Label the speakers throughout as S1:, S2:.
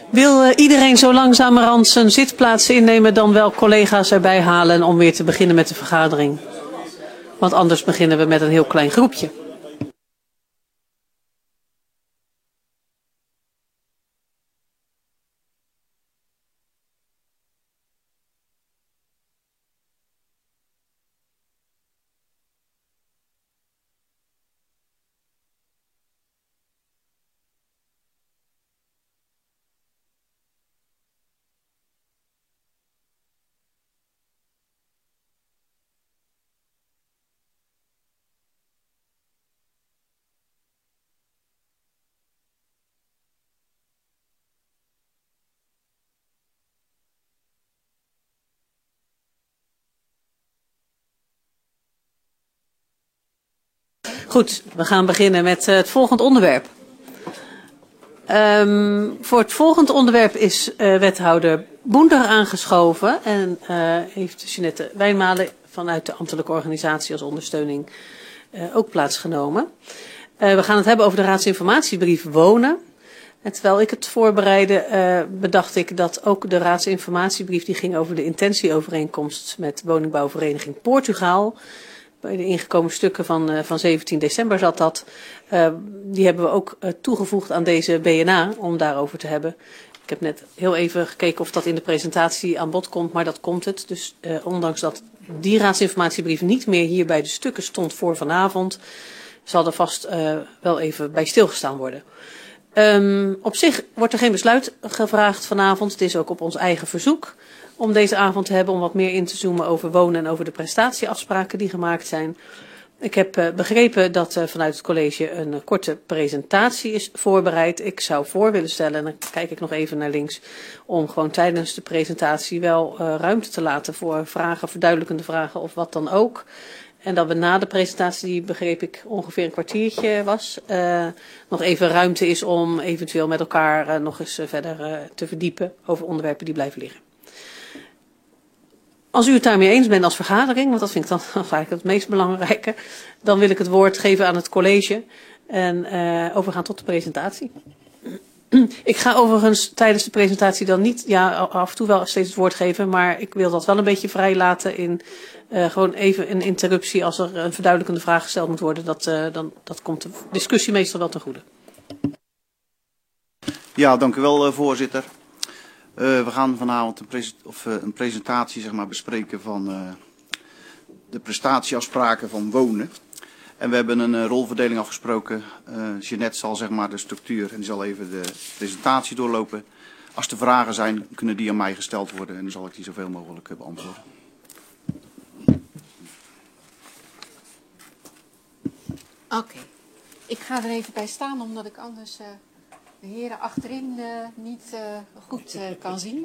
S1: Wil iedereen zo langzamerhand zijn zitplaats innemen, dan wel collega's erbij halen om weer te beginnen met de vergadering? Want anders beginnen we met een heel klein groepje. Goed, we gaan beginnen met het volgende onderwerp. Voor het volgende onderwerp is wethouder Boender aangeschoven en heeft Jeanette Wijnmalen vanuit de ambtelijke organisatie als ondersteuning ook plaatsgenomen. We gaan het hebben over de raadsinformatiebrief wonen. En terwijl ik het voorbereidde, bedacht ik dat ook de raadsinformatiebrief die ging over de intentieovereenkomst met woningbouwvereniging Portugal. Bij de ingekomen stukken van 17 december zat dat. Die hebben we ook toegevoegd aan deze BNA om daarover te hebben. Ik heb net heel even gekeken of dat in de presentatie aan bod komt, maar dat komt het. Dus ondanks dat die raadsinformatiebrief niet meer hier bij de stukken stond voor vanavond, zal er vast wel even bij stilgestaan worden. Op zich wordt er geen besluit gevraagd vanavond. Het is ook op ons eigen verzoek om deze avond te hebben om wat meer in te zoomen over wonen en over de prestatieafspraken die gemaakt zijn. Ik heb begrepen dat vanuit het college een korte presentatie is voorbereid. Ik zou voor willen stellen, en dan kijk ik nog even naar links, om gewoon tijdens de presentatie wel ruimte te laten voor vragen, verduidelijkende vragen of wat dan ook. En dat we na de presentatie, die begreep ik ongeveer een kwartiertje was, nog even ruimte is om eventueel met elkaar nog eens verder te verdiepen over onderwerpen die blijven liggen. Als u het daarmee eens bent als vergadering, want dat vind ik dan eigenlijk het meest belangrijke, dan wil ik het woord geven aan het college en overgaan tot de presentatie. Ik ga overigens tijdens de presentatie dan niet, ja, af en toe wel steeds het woord geven, maar ik wil dat wel een beetje vrij laten in gewoon even een interruptie als er een verduidelijkende vraag gesteld moet worden. Dat komt de discussie meestal wel ten goede.
S2: Ja, dank u wel, voorzitter. We gaan vanavond een presentatie zeg maar, bespreken van de prestatieafspraken van wonen. En we hebben een rolverdeling afgesproken. Jeanette zal zeg maar, de structuur en die zal even de presentatie doorlopen. Als er vragen zijn, kunnen die aan mij gesteld worden en dan zal ik die zoveel mogelijk beantwoorden.
S3: Oké, ik ga er even bij staan omdat ik anders de heren achterin niet goed kan zien.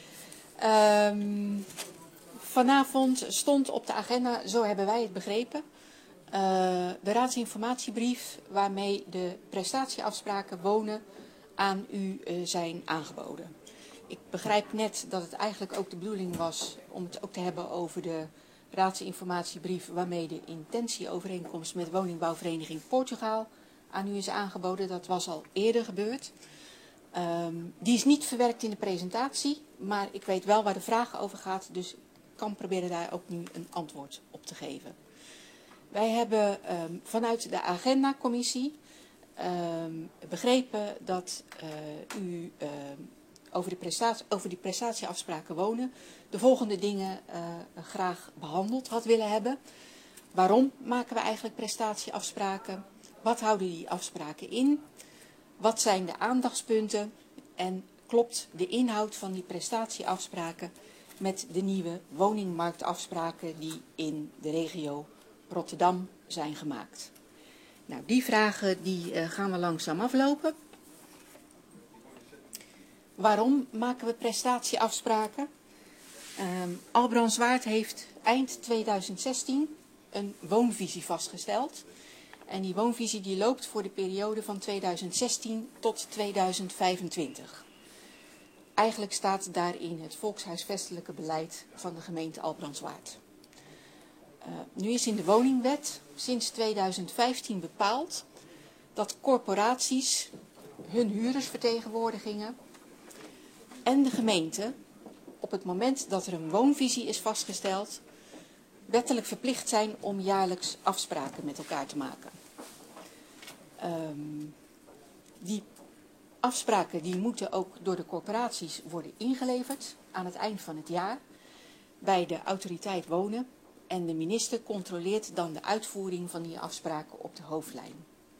S3: Vanavond stond op de agenda, zo hebben wij het begrepen, de raadsinformatiebrief waarmee de prestatieafspraken wonen aan u zijn aangeboden. Ik begrijp net dat het eigenlijk ook de bedoeling was om het ook te hebben over de raadsinformatiebrief waarmee de intentieovereenkomst met woningbouwvereniging Portugal aan u is aangeboden. Dat was al eerder gebeurd. Die is niet verwerkt in de presentatie, maar ik weet wel waar de vraag over gaat, dus ik kan proberen daar ook nu een antwoord op te geven. Wij hebben vanuit de agendacommissie begrepen dat u over die prestatieafspraken wonen de volgende dingen graag behandeld had willen hebben. Waarom maken we eigenlijk prestatieafspraken? Wat houden die afspraken in? Wat zijn de aandachtspunten? En klopt de inhoud van die prestatieafspraken met de nieuwe woningmarktafspraken die in de regio Rotterdam zijn gemaakt? Nou, die vragen die gaan we langzaam aflopen. Waarom maken we prestatieafspraken? Albrandswaard heeft eind 2016 een woonvisie vastgesteld. En die woonvisie die loopt voor de periode van 2016 tot 2025. Eigenlijk staat daarin het volkshuisvestelijke beleid van de gemeente Albrandswaard. Nu is in de woningwet sinds 2015 bepaald dat corporaties hun huurdersvertegenwoordigingen en de gemeente op het moment dat er een woonvisie is vastgesteld, wettelijk verplicht zijn om jaarlijks afspraken met elkaar te maken. Die afspraken die moeten ook door de corporaties worden ingeleverd aan het eind van het jaar bij de autoriteit wonen. En de minister controleert dan de uitvoering van die afspraken op de hoofdlijn.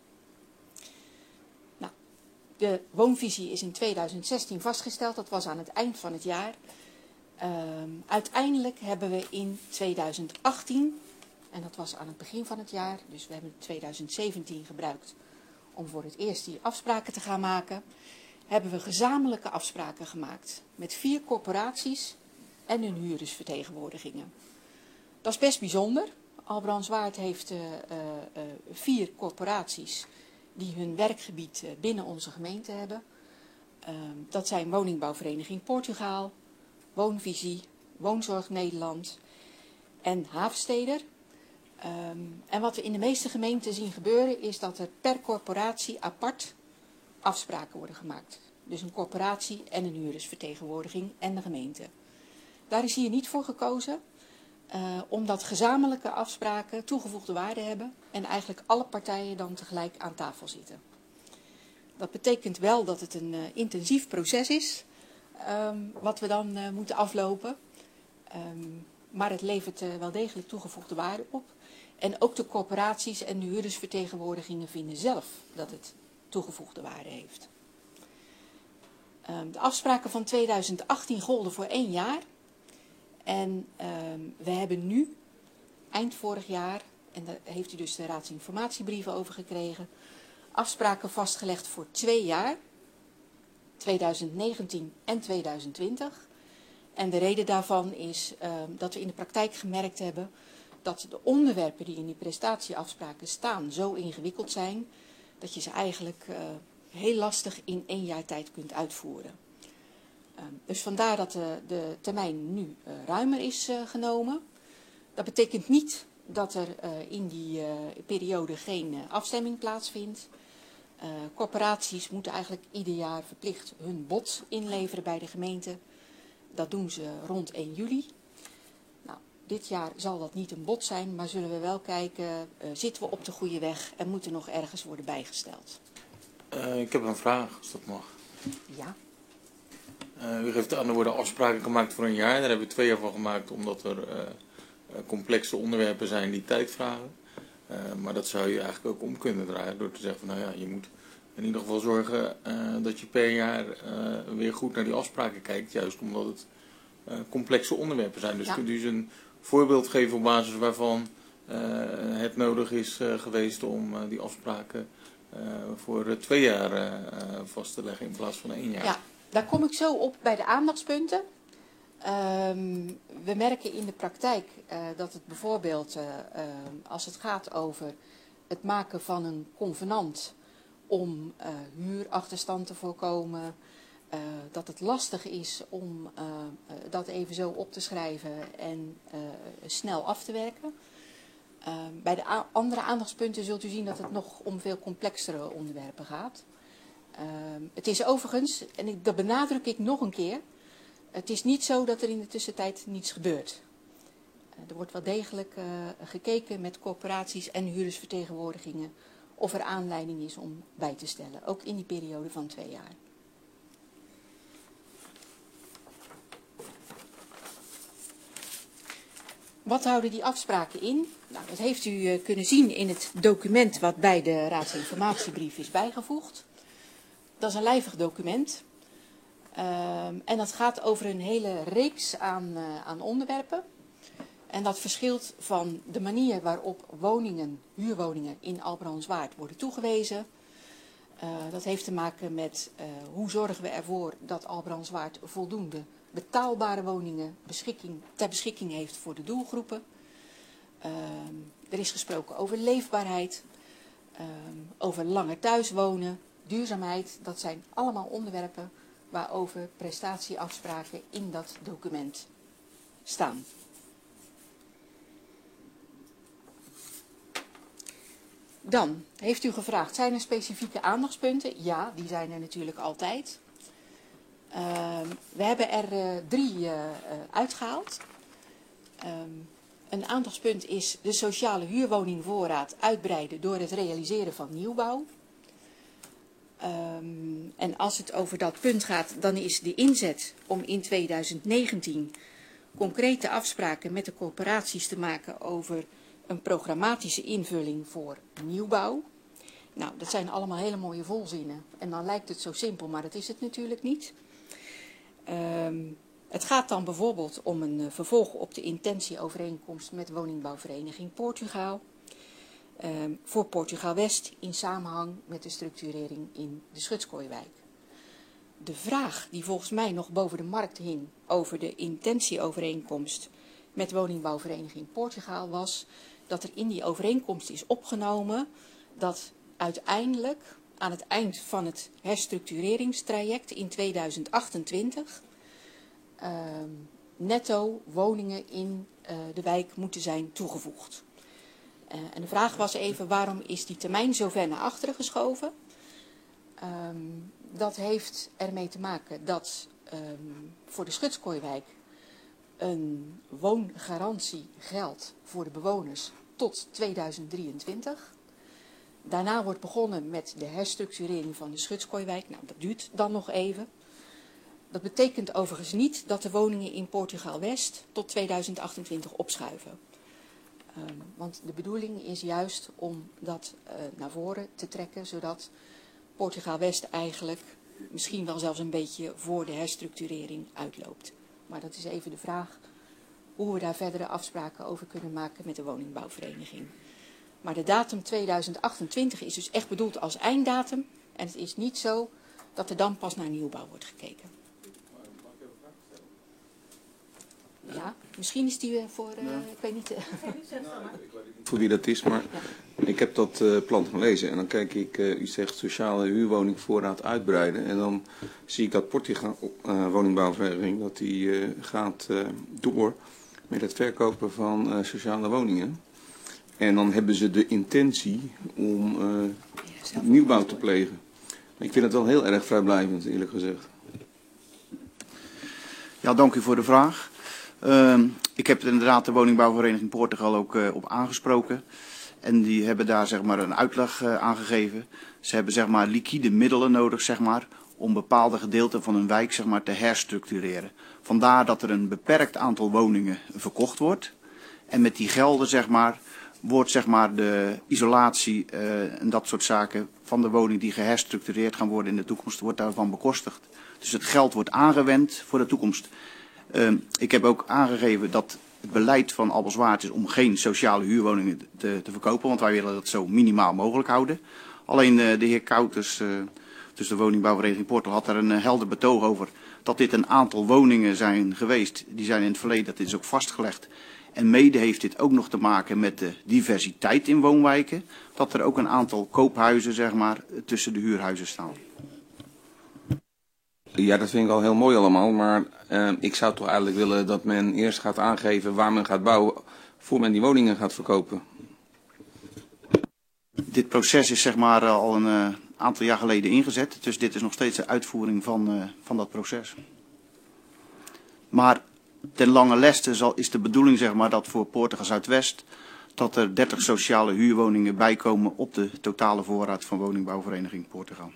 S3: Nou, de woonvisie is in 2016 vastgesteld, dat was aan het eind van het jaar. Uiteindelijk hebben we in 2018, en dat was aan het begin van het jaar, dus we hebben 2017 gebruikt om voor het eerst die afspraken te gaan maken, hebben we gezamenlijke afspraken gemaakt met 4 corporaties en hun huurdersvertegenwoordigingen. Dat is best bijzonder. Albrandswaard heeft 4 corporaties die hun werkgebied binnen onze gemeente hebben. Dat zijn Woningbouwvereniging Portugaal, Woonvisie, Woonzorg Nederland en Havensteder. En wat we in de meeste gemeenten zien gebeuren is dat er per corporatie apart afspraken worden gemaakt. Dus een corporatie en een huurdersvertegenwoordiging en de gemeente. Daar is hier niet voor gekozen, omdat gezamenlijke afspraken toegevoegde waarde hebben en eigenlijk alle partijen dan tegelijk aan tafel zitten. Dat betekent wel dat het een intensief proces is, wat we dan moeten aflopen. Maar het levert wel degelijk toegevoegde waarde op. En ook de corporaties en de huurdersvertegenwoordigingen vinden zelf dat het toegevoegde waarde heeft. De afspraken van 2018 golden voor 1 jaar. En we hebben nu, eind vorig jaar, en daar heeft u dus de raadsinformatiebrieven over gekregen, afspraken vastgelegd voor 2 jaar, 2019 en 2020. En de reden daarvan is dat we in de praktijk gemerkt hebben dat de onderwerpen die in die prestatieafspraken staan zo ingewikkeld zijn, dat je ze eigenlijk heel lastig in 1 jaar tijd kunt uitvoeren. Dus vandaar dat de termijn nu ruimer is genomen. Dat betekent niet dat er in die periode geen afstemming plaatsvindt. Corporaties moeten eigenlijk ieder jaar verplicht hun bod inleveren bij de gemeente. Dat doen ze rond 1 juli. Nou, dit jaar zal dat niet een bod zijn, maar zullen we wel kijken, zitten we op de goede weg en moet er nog ergens worden bijgesteld.
S4: Ik heb een vraag, als dat mag.
S3: Ja.
S4: U geeft aan, er worden afspraken gemaakt voor 1 jaar. Daar hebben we 2 jaar van gemaakt, omdat er complexe onderwerpen zijn die tijd vragen. Maar dat zou je eigenlijk ook om kunnen draaien door te zeggen van, nou ja, je moet in ieder geval zorgen dat je per jaar weer goed naar die afspraken kijkt. Juist omdat het complexe onderwerpen zijn. Dus
S3: Ja.
S4: kunt u eens een voorbeeld geven op basis waarvan het nodig is geweest om die afspraken voor 2 jaar vast te leggen in plaats van 1 jaar?
S3: Ja, daar kom ik zo op bij de aandachtspunten. We merken in de praktijk dat het bijvoorbeeld, als het gaat over het maken van een convenant om huurachterstand te voorkomen, dat het lastig is om dat even zo op te schrijven en snel af te werken. Bij de andere aandachtspunten zult u zien dat het nog om veel complexere onderwerpen gaat. Het is overigens, en dat benadruk ik nog een keer, het is niet zo dat er in de tussentijd niets gebeurt. Er wordt wel degelijk gekeken met corporaties en huurdersvertegenwoordigingen of er aanleiding is om bij te stellen, ook in die periode van 2 jaar. Wat houden die afspraken in? Nou, dat heeft u kunnen zien in het document wat bij de raadsinformatiebrief is bijgevoegd. Dat is een lijvig document. En dat gaat over een hele reeks aan onderwerpen. En dat verschilt van de manier waarop huurwoningen in Albrandswaard worden toegewezen. Dat heeft te maken met hoe zorgen we ervoor dat Albrandswaard voldoende betaalbare woningen ter beschikking heeft voor de doelgroepen. Er is gesproken over leefbaarheid, over langer thuiswonen, duurzaamheid. Dat zijn allemaal onderwerpen waarover prestatieafspraken in dat document staan. Dan heeft u gevraagd, zijn er specifieke aandachtspunten? Ja, die zijn er natuurlijk altijd. We hebben er 3 uitgehaald. Een aandachtspunt is de sociale huurwoningvoorraad uitbreiden door het realiseren van nieuwbouw. En als het over dat punt gaat, dan is de inzet om in 2019 concrete afspraken met de corporaties te maken over een programmatische invulling voor nieuwbouw. Nou, dat zijn allemaal hele mooie volzinnen. En dan lijkt het zo simpel, maar dat is het natuurlijk niet. Het gaat dan bijvoorbeeld om een vervolg op de intentieovereenkomst met woningbouwvereniging Portugal. Voor Portugal West in samenhang met de structurering in de Schutskooiwijk. De vraag die volgens mij nog boven de markt hing over de intentieovereenkomst met woningbouwvereniging Portugal was dat er in die overeenkomst is opgenomen dat uiteindelijk aan het eind van het herstructureringstraject in 2028 netto woningen in de wijk moeten zijn toegevoegd. En de vraag was even, waarom is die termijn zo ver naar achteren geschoven? Dat heeft ermee te maken dat voor de Schutskooiwijk een woongarantie geldt voor de bewoners tot 2023. Daarna wordt begonnen met de herstructurering van de Schutskooiwijk. Nou, dat duurt dan nog even. Dat betekent overigens niet dat de woningen in Portugal West tot 2028 opschuiven. Want de bedoeling is juist om dat naar voren te trekken, zodat Portugal West eigenlijk misschien wel zelfs een beetje voor de herstructurering uitloopt. Maar dat is even de vraag hoe we daar verdere afspraken over kunnen maken met de woningbouwvereniging. Maar de datum 2028 is dus echt bedoeld als einddatum. En het is niet zo dat er dan pas naar nieuwbouw wordt gekeken. Ja, misschien is die voor, ik weet niet.
S5: Voor wie dat is, maar ik heb dat plan gelezen en dan kijk ik, u zegt sociale huurwoningvoorraad uitbreiden en dan zie ik dat Portugal woningbouwvereniging, dat die gaat door met het verkopen van sociale woningen. En dan hebben ze de intentie om nieuwbouw te plegen. Ik vind het wel heel erg vrijblijvend, eerlijk gezegd.
S2: Ja, dank u voor de vraag. Ik heb inderdaad de woningbouwvereniging Portugal ook op aangesproken. En die hebben daar zeg maar een uitleg aan gegeven. Ze hebben zeg maar liquide middelen nodig zeg maar, om bepaalde gedeelten van hun wijk zeg maar, te herstructureren. Vandaar dat er een beperkt aantal woningen verkocht wordt. En met die gelden zeg maar, wordt zeg maar, de isolatie en dat soort zaken van de woning die geherstructureerd gaan worden in de toekomst, wordt daarvan bekostigd. Dus het geld wordt aangewend voor de toekomst. Ik heb ook aangegeven dat het beleid van Albelswaard is om geen sociale huurwoningen te verkopen, want wij willen dat zo minimaal mogelijk houden. Alleen de heer Kouters, dus de woningbouwvereniging Portugal, had daar een helder betoog over dat dit een aantal woningen zijn geweest. Die zijn in het verleden, dat is ook vastgelegd. En mede heeft dit ook nog te maken met de diversiteit in woonwijken. Dat er ook een aantal koophuizen zeg maar, tussen de huurhuizen staan.
S5: Ja, dat vind ik al heel mooi allemaal, maar ik zou toch eigenlijk willen dat men eerst gaat aangeven waar men gaat bouwen, voor men die woningen gaat verkopen.
S2: Dit proces is zeg maar al een aantal jaar geleden ingezet, dus dit is nog steeds de uitvoering van dat proces. Maar ten lange leste is de bedoeling zeg maar, dat voor Portugal Zuidwest dat er 30 sociale huurwoningen bijkomen op de totale voorraad van woningbouwvereniging Portugal.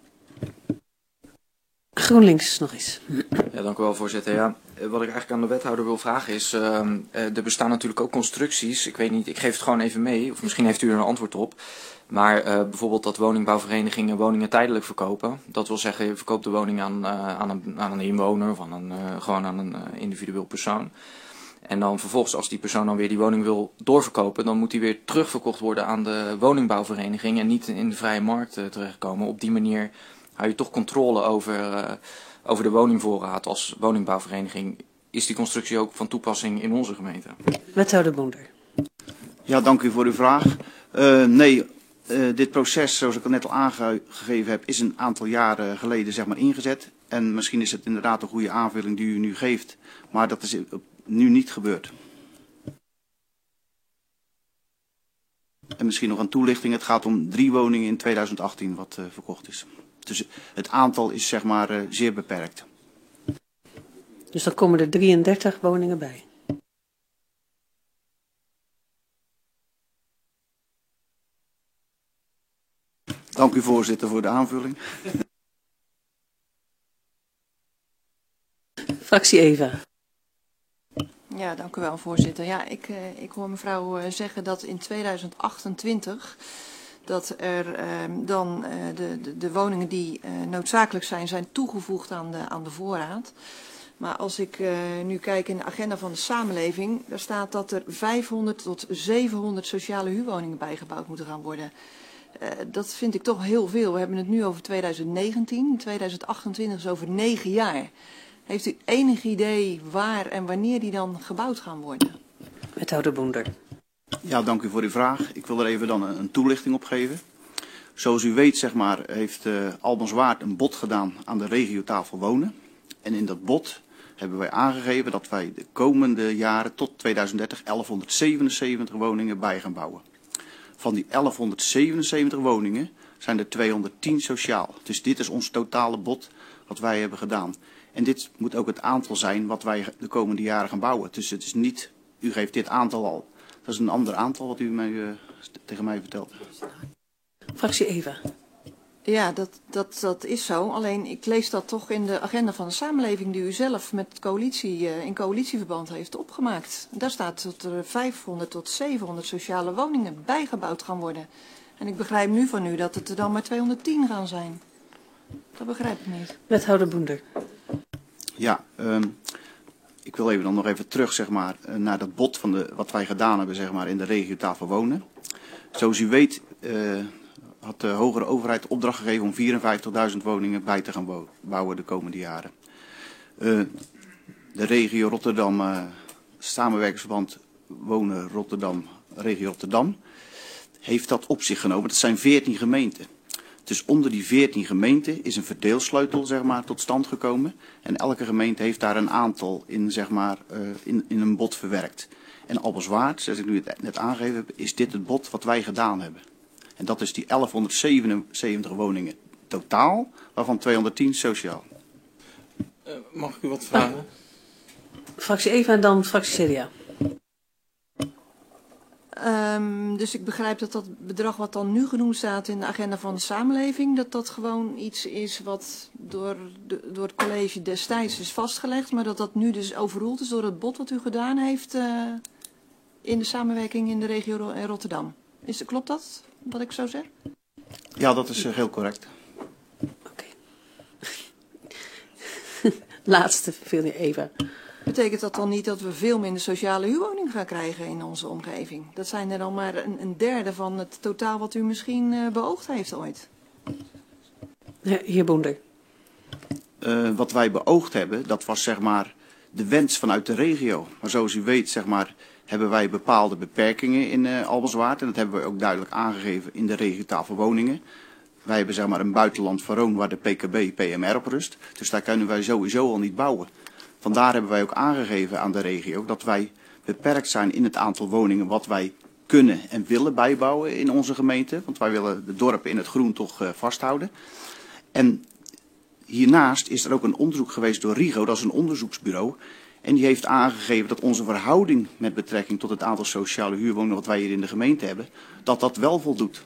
S1: GroenLinks nog eens.
S6: Ja, dank u wel, voorzitter. Ja, wat ik eigenlijk aan de wethouder wil vragen is, er bestaan natuurlijk ook constructies, ik weet niet, ik geef het gewoon even mee, of misschien heeft u er een antwoord op. Maar bijvoorbeeld dat woningbouwverenigingen woningen tijdelijk verkopen. Dat wil zeggen, je verkoopt de woning aan een inwoner of gewoon aan een individueel persoon. En dan vervolgens, als die persoon dan weer die woning wil doorverkopen, dan moet die weer terugverkocht worden aan de woningbouwvereniging en niet in de vrije markt terechtkomen. Op die manier hou je toch controle over de woningvoorraad als woningbouwvereniging. Is die constructie ook van toepassing in onze gemeente?
S1: Wethouder Boender.
S2: Ja, dank u voor uw vraag. Nee, dit proces, zoals ik al net al aangegeven heb, is een aantal jaren geleden zeg maar, ingezet. En misschien is het inderdaad een goede aanvulling die u nu geeft, maar dat is nu niet gebeurd. En misschien nog een toelichting. Het gaat om 3 woningen in 2018 wat verkocht is. Dus het aantal is zeg maar zeer beperkt.
S1: Dus dan komen er 33 woningen bij.
S2: Dank u voorzitter voor de aanvulling.
S1: Fractie Eva.
S7: Ja, dank u wel, voorzitter. Ja, ik hoor mevrouw zeggen dat in 2028 dat er dan de woningen die noodzakelijk zijn toegevoegd aan de voorraad. Maar als ik nu kijk in de agenda van de samenleving, daar staat dat er 500 tot 700 sociale huurwoningen bijgebouwd moeten gaan worden. Dat vind ik toch heel veel. We hebben het nu over 2019, 2028 is over 9 jaar. Heeft u enig idee waar en wanneer die dan gebouwd gaan worden?
S1: Wethouder Boender.
S2: Ja, dank u voor uw vraag. Ik wil er even dan een toelichting op geven. Zoals u weet, zeg maar, heeft Albans-Waard een bod gedaan aan de regiotafel wonen. En in dat bod hebben wij aangegeven dat wij de komende jaren tot 2030 1177 woningen bij gaan bouwen. Van die 1177 woningen zijn er 210 sociaal. Dus dit is ons totale bod wat wij hebben gedaan. En dit moet ook het aantal zijn wat wij de komende jaren gaan bouwen. Dus het is niet, u geeft dit aantal al. Dat is een ander aantal wat u tegen mij vertelt.
S1: Fractie Eva.
S7: Ja, dat is zo. Alleen ik lees dat toch in de agenda van de samenleving die u zelf met in coalitieverband heeft opgemaakt. Daar staat dat er 500 tot 700 sociale woningen bijgebouwd gaan worden. En ik begrijp nu van u dat het er dan maar 210 gaan zijn. Dat begrijp ik niet.
S1: Wethouder Boender.
S2: Ja, ik wil dan nog even terug, zeg maar, naar dat bod van wat wij gedaan hebben, zeg maar, in de regiotafel wonen. Zoals u weet had de hogere overheid de opdracht gegeven om 54.000 woningen bij te gaan bouwen de komende jaren. De regio Rotterdam, samenwerkingsverband Wonen Rotterdam, regio Rotterdam, heeft dat op zich genomen. Dat zijn 14 gemeenten. Dus onder die 14 gemeenten is een verdeelsleutel, zeg maar, tot stand gekomen. En elke gemeente heeft daar een aantal in, zeg maar, in een bod verwerkt. En Albans-Waard, zoals ik nu het net aangegeven heb, is dit het bod wat wij gedaan hebben. En dat is die 1177 woningen totaal, waarvan 210 sociaal.
S4: Mag ik u wat vragen?
S1: Fractie Eva en dan fractie CDA.
S7: Dus ik begrijp dat bedrag wat dan nu genoemd staat in de agenda van de samenleving, dat gewoon iets is wat door het college destijds is vastgelegd, maar dat nu dus overroeld is door het bod wat u gedaan heeft in de samenwerking in de regio Rotterdam. Klopt dat, wat ik zo zeg?
S2: Ja, dat is heel correct.
S1: Oké. Laatste, Eva.
S7: Betekent dat dan niet dat we veel minder sociale huurwoningen gaan krijgen in onze omgeving? Dat zijn er dan maar een derde van het totaal wat u misschien beoogd heeft ooit.
S1: Heer Boender.
S2: Wat wij beoogd hebben, dat was, zeg maar, de wens vanuit de regio. Maar zoals u weet, zeg maar, hebben wij bepaalde beperkingen in Albans-Waard. En dat hebben we ook duidelijk aangegeven in de regiotafel woningen. Wij hebben, zeg maar, een buitenland Veroon waar de PKB, PMR op rust. Dus daar kunnen wij sowieso al niet bouwen. Vandaar hebben wij ook aangegeven aan de regio dat wij beperkt zijn in het aantal woningen wat wij kunnen en willen bijbouwen in onze gemeente. Want wij willen de dorpen in het groen toch vasthouden. En hiernaast is er ook een onderzoek geweest door RIGO, dat is een onderzoeksbureau. En die heeft aangegeven dat onze verhouding met betrekking tot het aantal sociale huurwoningen wat wij hier in de gemeente hebben, dat wel voldoet.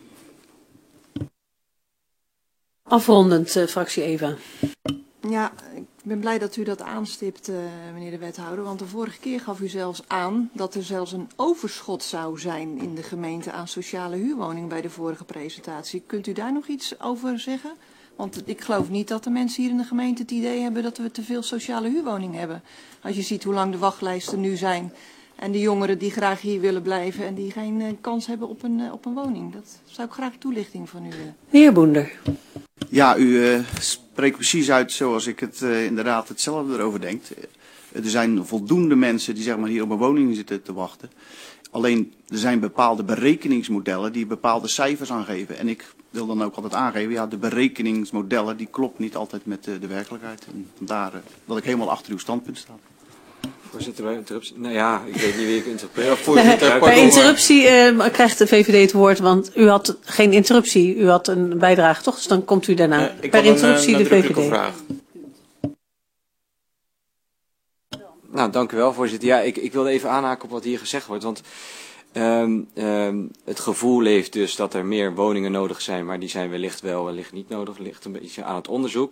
S1: Afrondend, fractie Eva.
S7: Ja, ik ben blij dat u dat aanstipt, meneer de wethouder. Want de vorige keer gaf u zelfs aan dat er zelfs een overschot zou zijn in de gemeente aan sociale huurwoningen bij de vorige presentatie. Kunt u daar nog iets over zeggen? Want ik geloof niet dat de mensen hier in de gemeente het idee hebben dat we te veel sociale huurwoningen hebben. Als je ziet hoe lang de wachtlijsten nu zijn en de jongeren die graag hier willen blijven en die geen kans hebben op een woning. Dat zou ik graag toelichting van u willen.
S1: Heer Boender.
S2: Ja, u spreekt precies uit zoals ik het inderdaad hetzelfde erover denk. Er zijn voldoende mensen die, zeg maar, hier op een woning zitten te wachten. Alleen er zijn bepaalde berekeningsmodellen die bepaalde cijfers aangeven. En ik wil dan ook altijd aangeven, ja, de berekeningsmodellen die klopt niet altijd met de werkelijkheid. En vandaar dat ik helemaal achter uw standpunt sta.
S5: Voorzitter, bij interruptie. Nou ja, ik weet niet wie ik interpreteer.
S1: Bij interruptie krijgt de VVD het woord, want u had geen interruptie. U had een bijdrage, toch? Dus dan komt u daarna.
S4: Ik
S1: per
S4: had
S1: interruptie
S4: een
S1: de VVD.
S4: vraag.
S6: Nou, dank u wel, voorzitter. Ja, ik wilde even aanhaken op wat hier gezegd wordt, want het gevoel leeft dus dat er meer woningen nodig zijn, maar die zijn wellicht wel, wellicht niet nodig, ligt een beetje aan het onderzoek.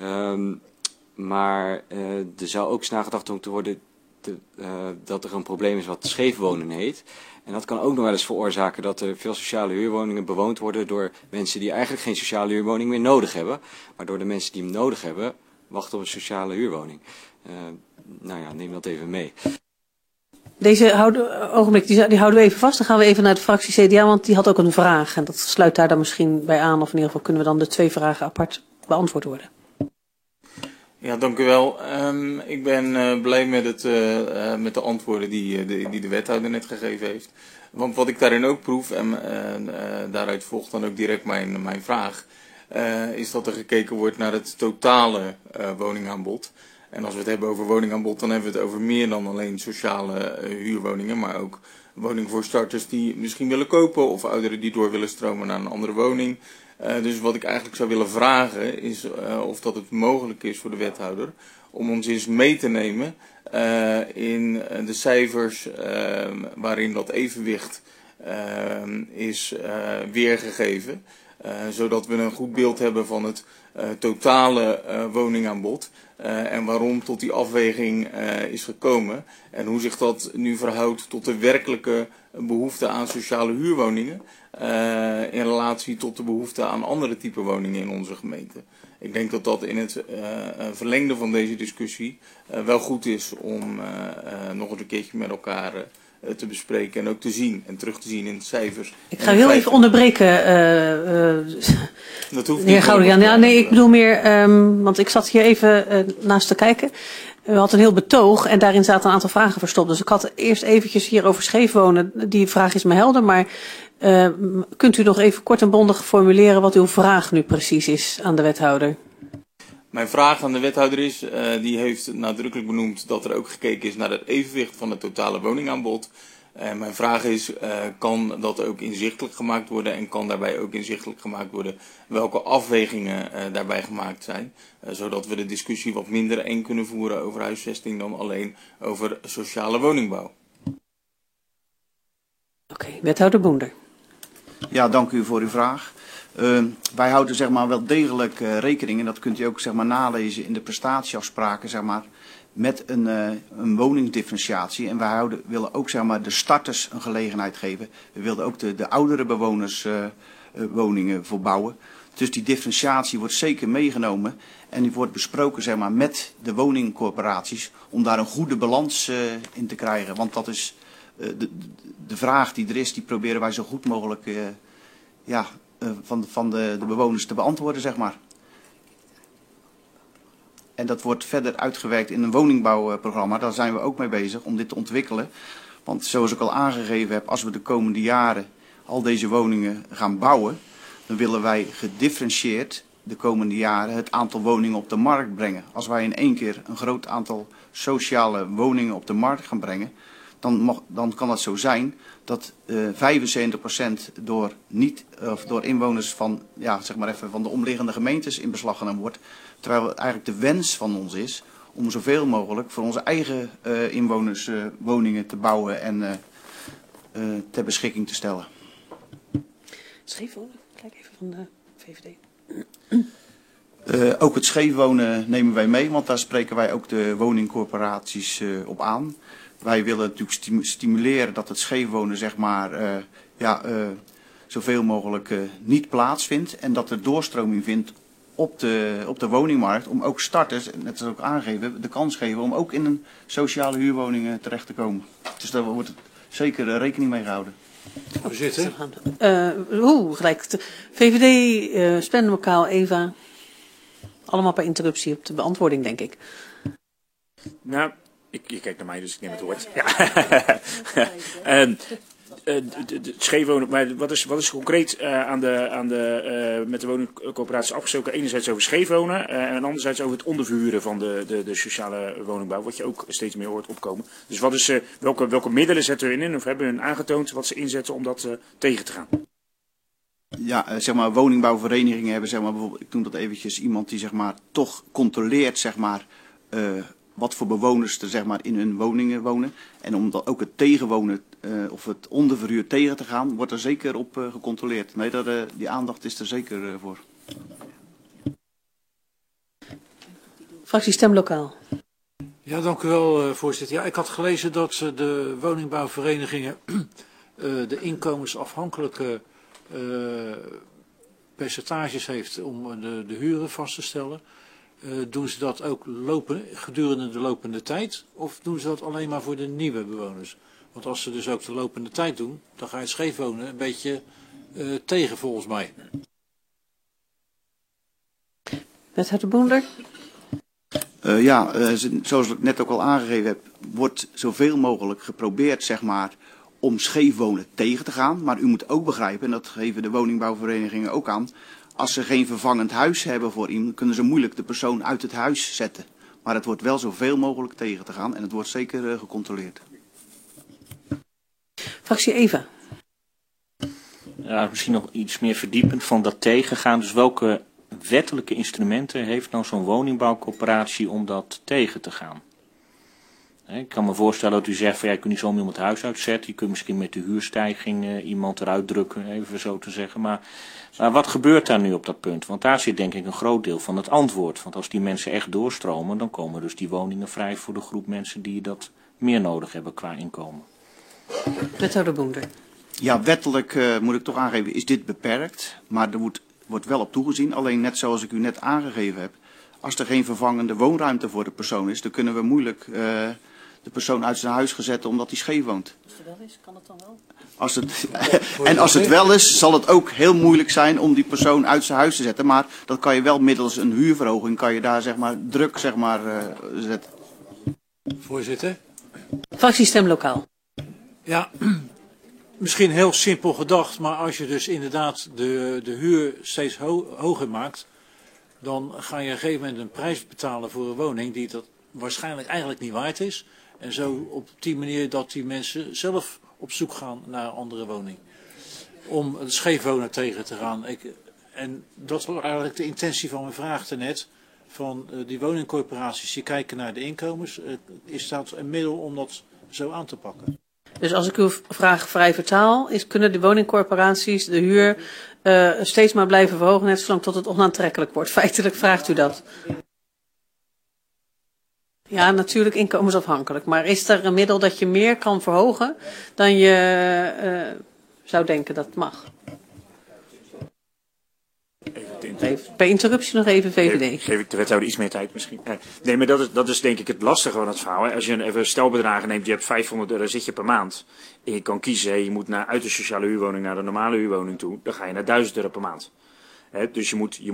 S6: Maar er zou ook eens nagedacht moeten worden dat er een probleem is wat scheefwonen heet. En dat kan ook nog wel eens veroorzaken dat er veel sociale huurwoningen bewoond worden door mensen die eigenlijk geen sociale huurwoning meer nodig hebben. Maar door de mensen die hem nodig hebben, wachten op een sociale huurwoning. Nou ja, neem dat even mee.
S1: Deze ogenblik, die houden we even vast. Dan gaan we even naar de fractie CDA, want die had ook een vraag. En dat sluit daar dan misschien bij aan. Of in ieder geval kunnen we dan de 2 vragen apart beantwoord worden.
S4: Ja, dank u wel. Ik ben blij met de antwoorden die de wethouder net gegeven heeft. Want wat ik daarin ook proef, en daaruit volgt dan ook direct mijn vraag, is dat er gekeken wordt naar het totale woningaanbod. En als we het hebben over woningaanbod, dan hebben we het over meer dan alleen sociale huurwoningen, maar ook woningen voor starters die misschien willen kopen of ouderen die door willen stromen naar een andere woning. Dus wat ik eigenlijk zou willen vragen is of dat het mogelijk is voor de wethouder om ons eens mee te nemen in de cijfers waarin dat evenwicht is weergegeven. Zodat we een goed beeld hebben van het totale woningaanbod en waarom tot die afweging is gekomen. En hoe zich dat nu verhoudt tot de werkelijke behoefte aan sociale huurwoningen in relatie tot de behoefte aan andere type woningen in onze gemeente. Ik denk dat dat in het verlengde van deze discussie wel goed is om nog eens een keertje met elkaar te bespreken en ook te zien en terug te zien in de cijfers.
S1: Ik ga u heel even onderbreken,
S4: dat hoeft
S1: heer
S4: niet.
S1: Gouderiaan. Ja, nee, ik bedoel meer, want ik zat hier even naast te kijken. U had een heel betoog en daarin zaten een aantal vragen verstopt. Dus ik had eerst eventjes hier over scheefwonen. Die vraag is me helder, maar kunt u nog even kort en bondig formuleren wat uw vraag nu precies is aan de wethouder?
S4: Mijn vraag aan de wethouder is, die heeft nadrukkelijk benoemd dat er ook gekeken is naar het evenwicht van het totale woningaanbod. En mijn vraag is, kan dat ook inzichtelijk gemaakt worden en kan daarbij ook inzichtelijk gemaakt worden welke afwegingen daarbij gemaakt zijn. Zodat we de discussie wat minder eng kunnen voeren over huisvesting dan alleen over sociale woningbouw.
S1: Oké, wethouder Boender.
S2: Ja, dank u voor uw vraag. Wij houden zeg maar wel degelijk rekening, en dat kunt u ook zeg maar nalezen in de prestatieafspraken, zeg maar, met een woningdifferentiatie. En wij willen ook zeg maar de starters een gelegenheid geven. We willen ook de oudere bewoners woningen voorbouwen. Dus die differentiatie wordt zeker meegenomen en die wordt besproken zeg maar met de woningcorporaties om daar een goede balans in te krijgen. Want dat is de vraag die er is, die proberen wij zo goed mogelijk van de bewoners te beantwoorden, zeg maar. En dat wordt verder uitgewerkt in een woningbouwprogramma. Daar zijn we ook mee bezig om dit te ontwikkelen. Want zoals ik al aangegeven heb, als we de komende jaren al deze woningen gaan bouwen, dan willen wij gedifferentieerd de komende jaren het aantal woningen op de markt brengen. Als wij in één keer een groot aantal sociale woningen op de markt gaan brengen, dan kan het zo zijn dat 75% door inwoners van, ja, zeg maar even, van de omliggende gemeentes in beslag genomen wordt. Terwijl het eigenlijk de wens van ons is om zoveel mogelijk voor onze eigen inwoners woningen te bouwen en ter beschikking te stellen.
S1: Scheefwonen, kijk even van de VVD.
S2: Ook het scheefwonen nemen wij mee, want daar spreken wij ook de woningcorporaties op aan. Wij willen natuurlijk stimuleren dat het scheefwonen zeg maar, zoveel mogelijk niet plaatsvindt. En dat er doorstroming vindt op de woningmarkt. Om ook starters, net als ook aangegeven, de kans geven om ook in een sociale huurwoning terecht te komen. Dus daar wordt zeker rekening mee gehouden.
S8: Voorzitter.
S1: Gelijk. VVD, Spendenbokaal, Eva. Allemaal per interruptie op de beantwoording, denk ik.
S8: Nou, je kijkt naar mij, dus ik neem het woord. Ja. Scheefwonen, maar wat is concreet met de woningcorporaties afgestoken? Enerzijds over scheefwonen en anderzijds over het onderverhuren van de sociale woningbouw, wat je ook steeds meer hoort opkomen. Dus wat is, welke middelen zetten we in of hebben we aangetoond wat ze inzetten om dat tegen te gaan?
S2: Ja, zeg maar, woningbouwverenigingen hebben, zeg maar, bijvoorbeeld, ik noem dat eventjes, iemand die zeg maar toch controleert, zeg maar, wat voor bewoners er zeg maar, in hun woningen wonen. En om dat ook het tegenwonen of het onderverhuur tegen te gaan, wordt er zeker op gecontroleerd. Nee, die aandacht is er zeker voor.
S1: Fractie Stemlokaal.
S9: Ja, dank u wel, voorzitter. Ja, ik had gelezen dat de woningbouwverenigingen de inkomensafhankelijke percentages heeft om de huren vast te stellen. Doen ze dat ook gedurende de lopende tijd? Of doen ze dat alleen maar voor de nieuwe bewoners? Want als ze dus ook de lopende tijd doen, dan ga je het scheefwonen een beetje tegen volgens mij.
S1: Wethouder Boender.
S2: Zoals ik net ook al aangegeven heb, wordt zoveel mogelijk geprobeerd zeg maar, om scheefwonen tegen te gaan. Maar u moet ook begrijpen, en dat geven de woningbouwverenigingen ook aan, als ze geen vervangend huis hebben voor iemand, kunnen ze moeilijk de persoon uit het huis zetten. Maar het wordt wel zoveel mogelijk tegen te gaan en het wordt zeker gecontroleerd.
S1: Fractie Eva.
S10: Ja, misschien nog iets meer verdiepend van dat tegengaan. Dus welke wettelijke instrumenten heeft nou zo'n woningbouwcorporatie om dat tegen te gaan? Ik kan me voorstellen dat u zegt van ja, je kunt niet zomaar iemand het huis uitzetten. Je kunt misschien met de huurstijging iemand eruit drukken, even zo te zeggen. Maar wat gebeurt daar nu op dat punt? Want daar zit denk ik een groot deel van het antwoord. Want als die mensen echt doorstromen, dan komen dus die woningen vrij voor de groep mensen die dat meer nodig hebben qua inkomen.
S1: Wethouder Boender.
S2: Ja, wettelijk moet ik toch aangeven, is dit beperkt. Maar er wordt wel op toegezien. Alleen net zoals ik u net aangegeven heb, als er geen vervangende woonruimte voor de persoon is, dan kunnen we moeilijk de persoon uit zijn huis zetten omdat hij scheef woont.
S1: Als het wel is, kan het dan wel?
S2: En als het wel is, zal het ook heel moeilijk zijn om die persoon uit zijn huis te zetten. Maar dat kan je wel middels een huurverhoging, kan je daar zeg maar, druk zeg maar, zetten.
S9: Voorzitter.
S1: Fractie Stemlokaal.
S9: Ja, misschien heel simpel gedacht, maar als je dus inderdaad de huur steeds hoger maakt, dan ga je op een gegeven moment een prijs betalen voor een woning die dat waarschijnlijk eigenlijk niet waard is. En zo op die manier dat die mensen zelf op zoek gaan naar een andere woning. Om het scheefwonen tegen te gaan. En dat was eigenlijk de intentie van mijn vraag daarnet. Van die woningcorporaties die kijken naar de inkomens. Is dat een middel om dat zo aan te pakken?
S1: Dus als ik uw vraag vrij vertaal, kunnen de woningcorporaties de huur steeds maar blijven verhogen, net zolang tot het onaantrekkelijk wordt. Feitelijk vraagt u dat. Ja, natuurlijk inkomensafhankelijk. Maar is er een middel dat je meer kan verhogen dan je zou denken dat mag? Bij interruptie nog even VVD.
S8: Geef ik de wethouder iets meer tijd misschien. Nee, maar dat is denk ik het lastige van het verhaal. Hè. Als je even stelbedragen neemt, je hebt €500 zit je per maand. En je kan kiezen, je moet uit de sociale huurwoning naar de normale huurwoning toe. Dan ga je naar €1000 per maand. Dus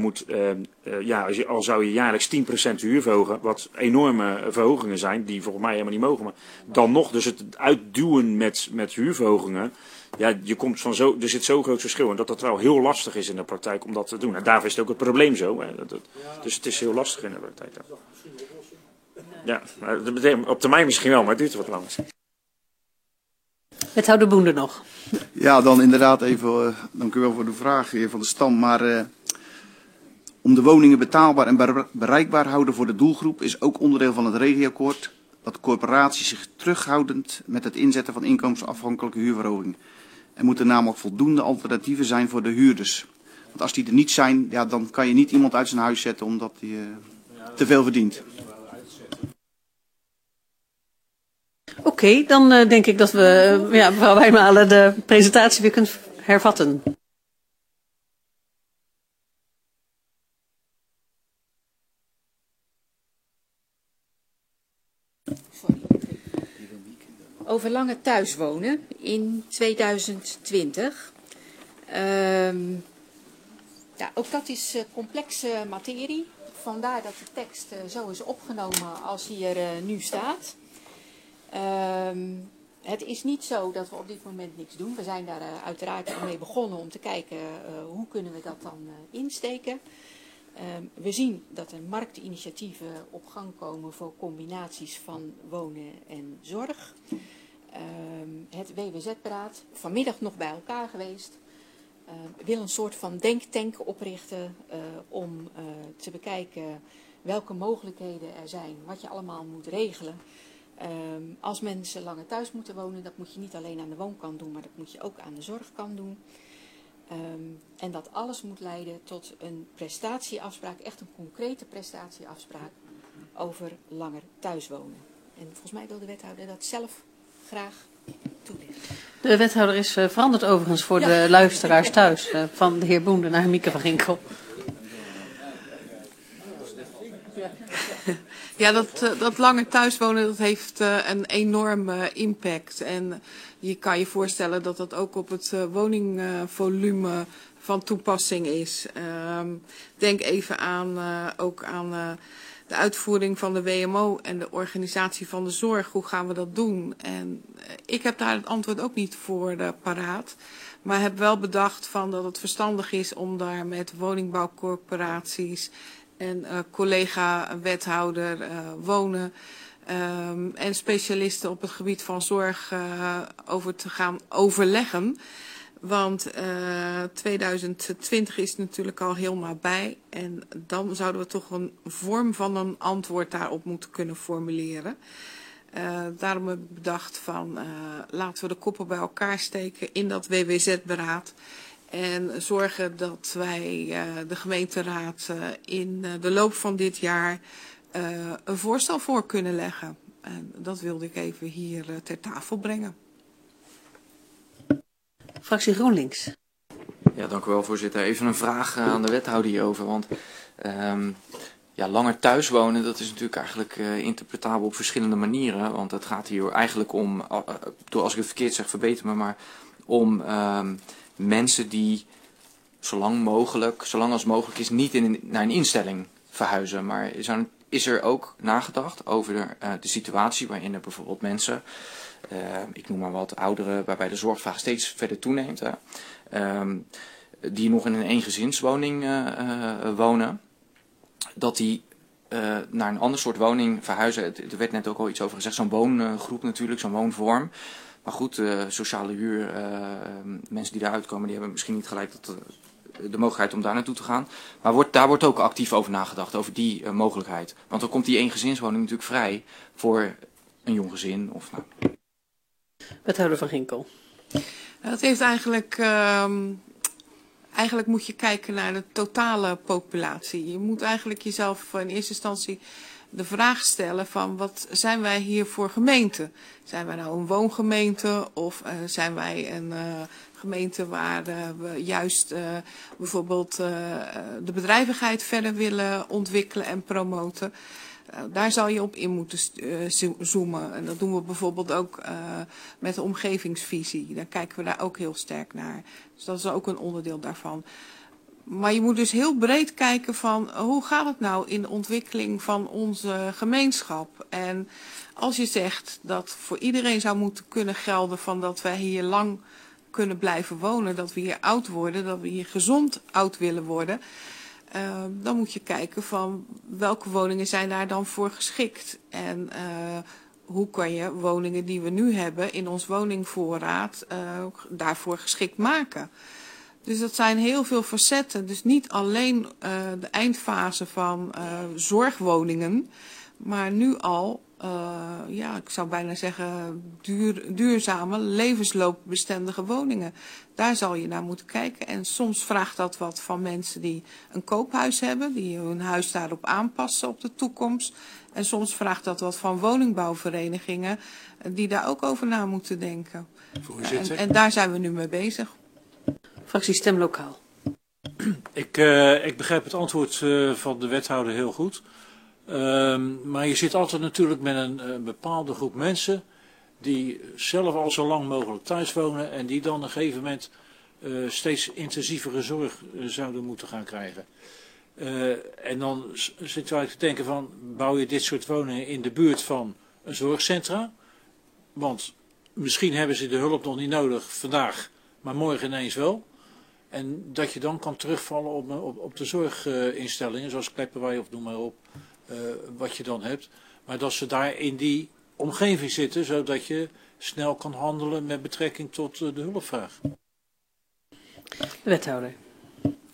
S8: al zou je jaarlijks 10% huur verhogen, wat enorme verhogingen zijn, die volgens mij helemaal niet mogen. Maar dan nog, dus het uitduwen met huurverhogingen, ja, er zit zo'n groot verschil. En dat wel heel lastig is in de praktijk om dat te doen. En daarvoor is het ook het probleem zo. Hè. Dus het is heel lastig in de praktijk. Ja, dat betekent op termijn misschien wel, maar het duurt wat langer.
S1: Wethouder Boender nog.
S2: Ja, dan inderdaad even, dank u wel voor de vraag, heer Van der Stam. Maar om de woningen betaalbaar en bereikbaar houden voor de doelgroep is ook onderdeel van het regioakkoord dat corporaties zich terughoudend met het inzetten van inkomensafhankelijke huurverhoging. Er moeten namelijk voldoende alternatieven zijn voor de huurders. Want als die er niet zijn, ja, dan kan je niet iemand uit zijn huis zetten omdat hij te veel verdient.
S1: Oké, dan denk ik dat we, mevrouw Wijnmalen, de presentatie weer kunt hervatten.
S3: Over lange thuiswonen in 2020. Ook dat is complexe materie. Vandaar dat de tekst zo is opgenomen als hier nu staat. Het is niet zo dat we op dit moment niks doen. We zijn daar uiteraard al mee begonnen om te kijken hoe kunnen we dat dan insteken. We zien dat er marktinitiatieven op gang komen voor combinaties van wonen en zorg. Het WWZ-beraad, vanmiddag nog bij elkaar geweest, wil een soort van denktank oprichten om te bekijken welke mogelijkheden er zijn, wat je allemaal moet regelen. Als mensen langer thuis moeten wonen, dat moet je niet alleen aan de woonkant doen, maar dat moet je ook aan de zorgkant doen. En dat alles moet leiden tot een prestatieafspraak, echt een concrete prestatieafspraak over langer thuiswonen. En volgens mij wil de wethouder dat zelf graag toelichten.
S1: De wethouder is veranderd overigens voor de luisteraars thuis, van de heer Boender naar Mieke van Ginkel.
S11: Ja, dat langer thuiswonen, dat heeft een enorme impact. En je kan je voorstellen dat dat ook op het woningvolume van toepassing is. Denk even ook aan de uitvoering van de WMO en de organisatie van de zorg. Hoe gaan we dat doen? En ik heb daar het antwoord ook niet voor paraat. Maar heb wel bedacht dat het verstandig is om daar met woningbouwcorporaties en collega-wethouder wonen en specialisten op het gebied van zorg over te gaan overleggen. Want 2020 is natuurlijk al heel nabij en dan zouden we toch een vorm van een antwoord daarop moeten kunnen formuleren. Daarom heb ik bedacht laten we de koppen bij elkaar steken in dat WWZ-beraad. En zorgen dat wij de gemeenteraad in de loop van dit jaar een voorstel voor kunnen leggen. En dat wilde ik even hier ter tafel brengen.
S1: Fractie GroenLinks.
S6: Ja, dank u wel, voorzitter. Even een vraag aan de wethouder hierover. Want langer thuis wonen, dat is natuurlijk eigenlijk interpretabel op verschillende manieren. Want het gaat hier eigenlijk om, als ik het verkeerd zeg, verbeter me, maar om mensen die zolang als mogelijk is, niet naar een instelling verhuizen. Maar is er ook nagedacht over de situatie waarin er bijvoorbeeld mensen, ik noem maar wat, ouderen, waarbij de zorgvraag steeds verder toeneemt, die nog in een eengezinswoning wonen, dat die naar een ander soort woning verhuizen. Er werd net ook al iets over gezegd, zo'n woongroep natuurlijk, zo'n woonvorm. Maar goed, sociale huur, mensen die daaruit komen, die hebben misschien niet gelijk de mogelijkheid om daar naartoe te gaan. Maar daar wordt ook actief over nagedacht, over die mogelijkheid. Want dan komt die eengezinswoning natuurlijk vrij voor een jong gezin.
S1: Wethouder van Ginkel.
S11: Dat heeft eigenlijk moet je kijken naar de totale populatie. Je moet eigenlijk jezelf in eerste instantie de vraag stellen van wat zijn wij hier voor gemeente? Zijn wij nou een woongemeente of zijn wij een gemeente waar we juist bijvoorbeeld de bedrijvigheid verder willen ontwikkelen en promoten? Daar zal je op in moeten zoomen. En dat doen we bijvoorbeeld ook met de omgevingsvisie. Daar kijken we daar ook heel sterk naar. Dus dat is ook een onderdeel daarvan. Maar je moet dus heel breed kijken van hoe gaat het nou in de ontwikkeling van onze gemeenschap. En als je zegt dat voor iedereen zou moeten kunnen gelden van dat wij hier lang kunnen blijven wonen. Dat we hier oud worden, dat we hier gezond oud willen worden. Dan moet je kijken van welke woningen zijn daar dan voor geschikt. En hoe kan je woningen die we nu hebben in ons woningvoorraad daarvoor geschikt maken. Dus dat zijn heel veel facetten. Dus niet alleen de eindfase van zorgwoningen, maar nu al, ik zou bijna zeggen, duurzame, levensloopbestendige woningen. Daar zal je naar moeten kijken. En soms vraagt dat wat van mensen die een koophuis hebben, die hun huis daarop aanpassen op de toekomst. En soms vraagt dat wat van woningbouwverenigingen, die daar ook over na moeten denken. En daar zijn we nu mee bezig.
S1: Fractie Stemlokaal.
S9: Ik begrijp het antwoord van de wethouder heel goed. Maar je zit altijd natuurlijk met een bepaalde groep mensen die zelf al zo lang mogelijk thuis wonen en die dan op een gegeven moment steeds intensievere zorg zouden moeten gaan krijgen. En dan zit je te denken van, bouw je dit soort woningen in de buurt van een zorgcentra? Want misschien hebben ze de hulp nog niet nodig vandaag, maar morgen ineens wel. En dat je dan kan terugvallen op de zorginstellingen, zoals Klepperwij of noem maar op, wat je dan hebt. Maar dat ze daar in die omgeving zitten, zodat je snel kan handelen met betrekking tot de hulpvraag.
S1: De wethouder.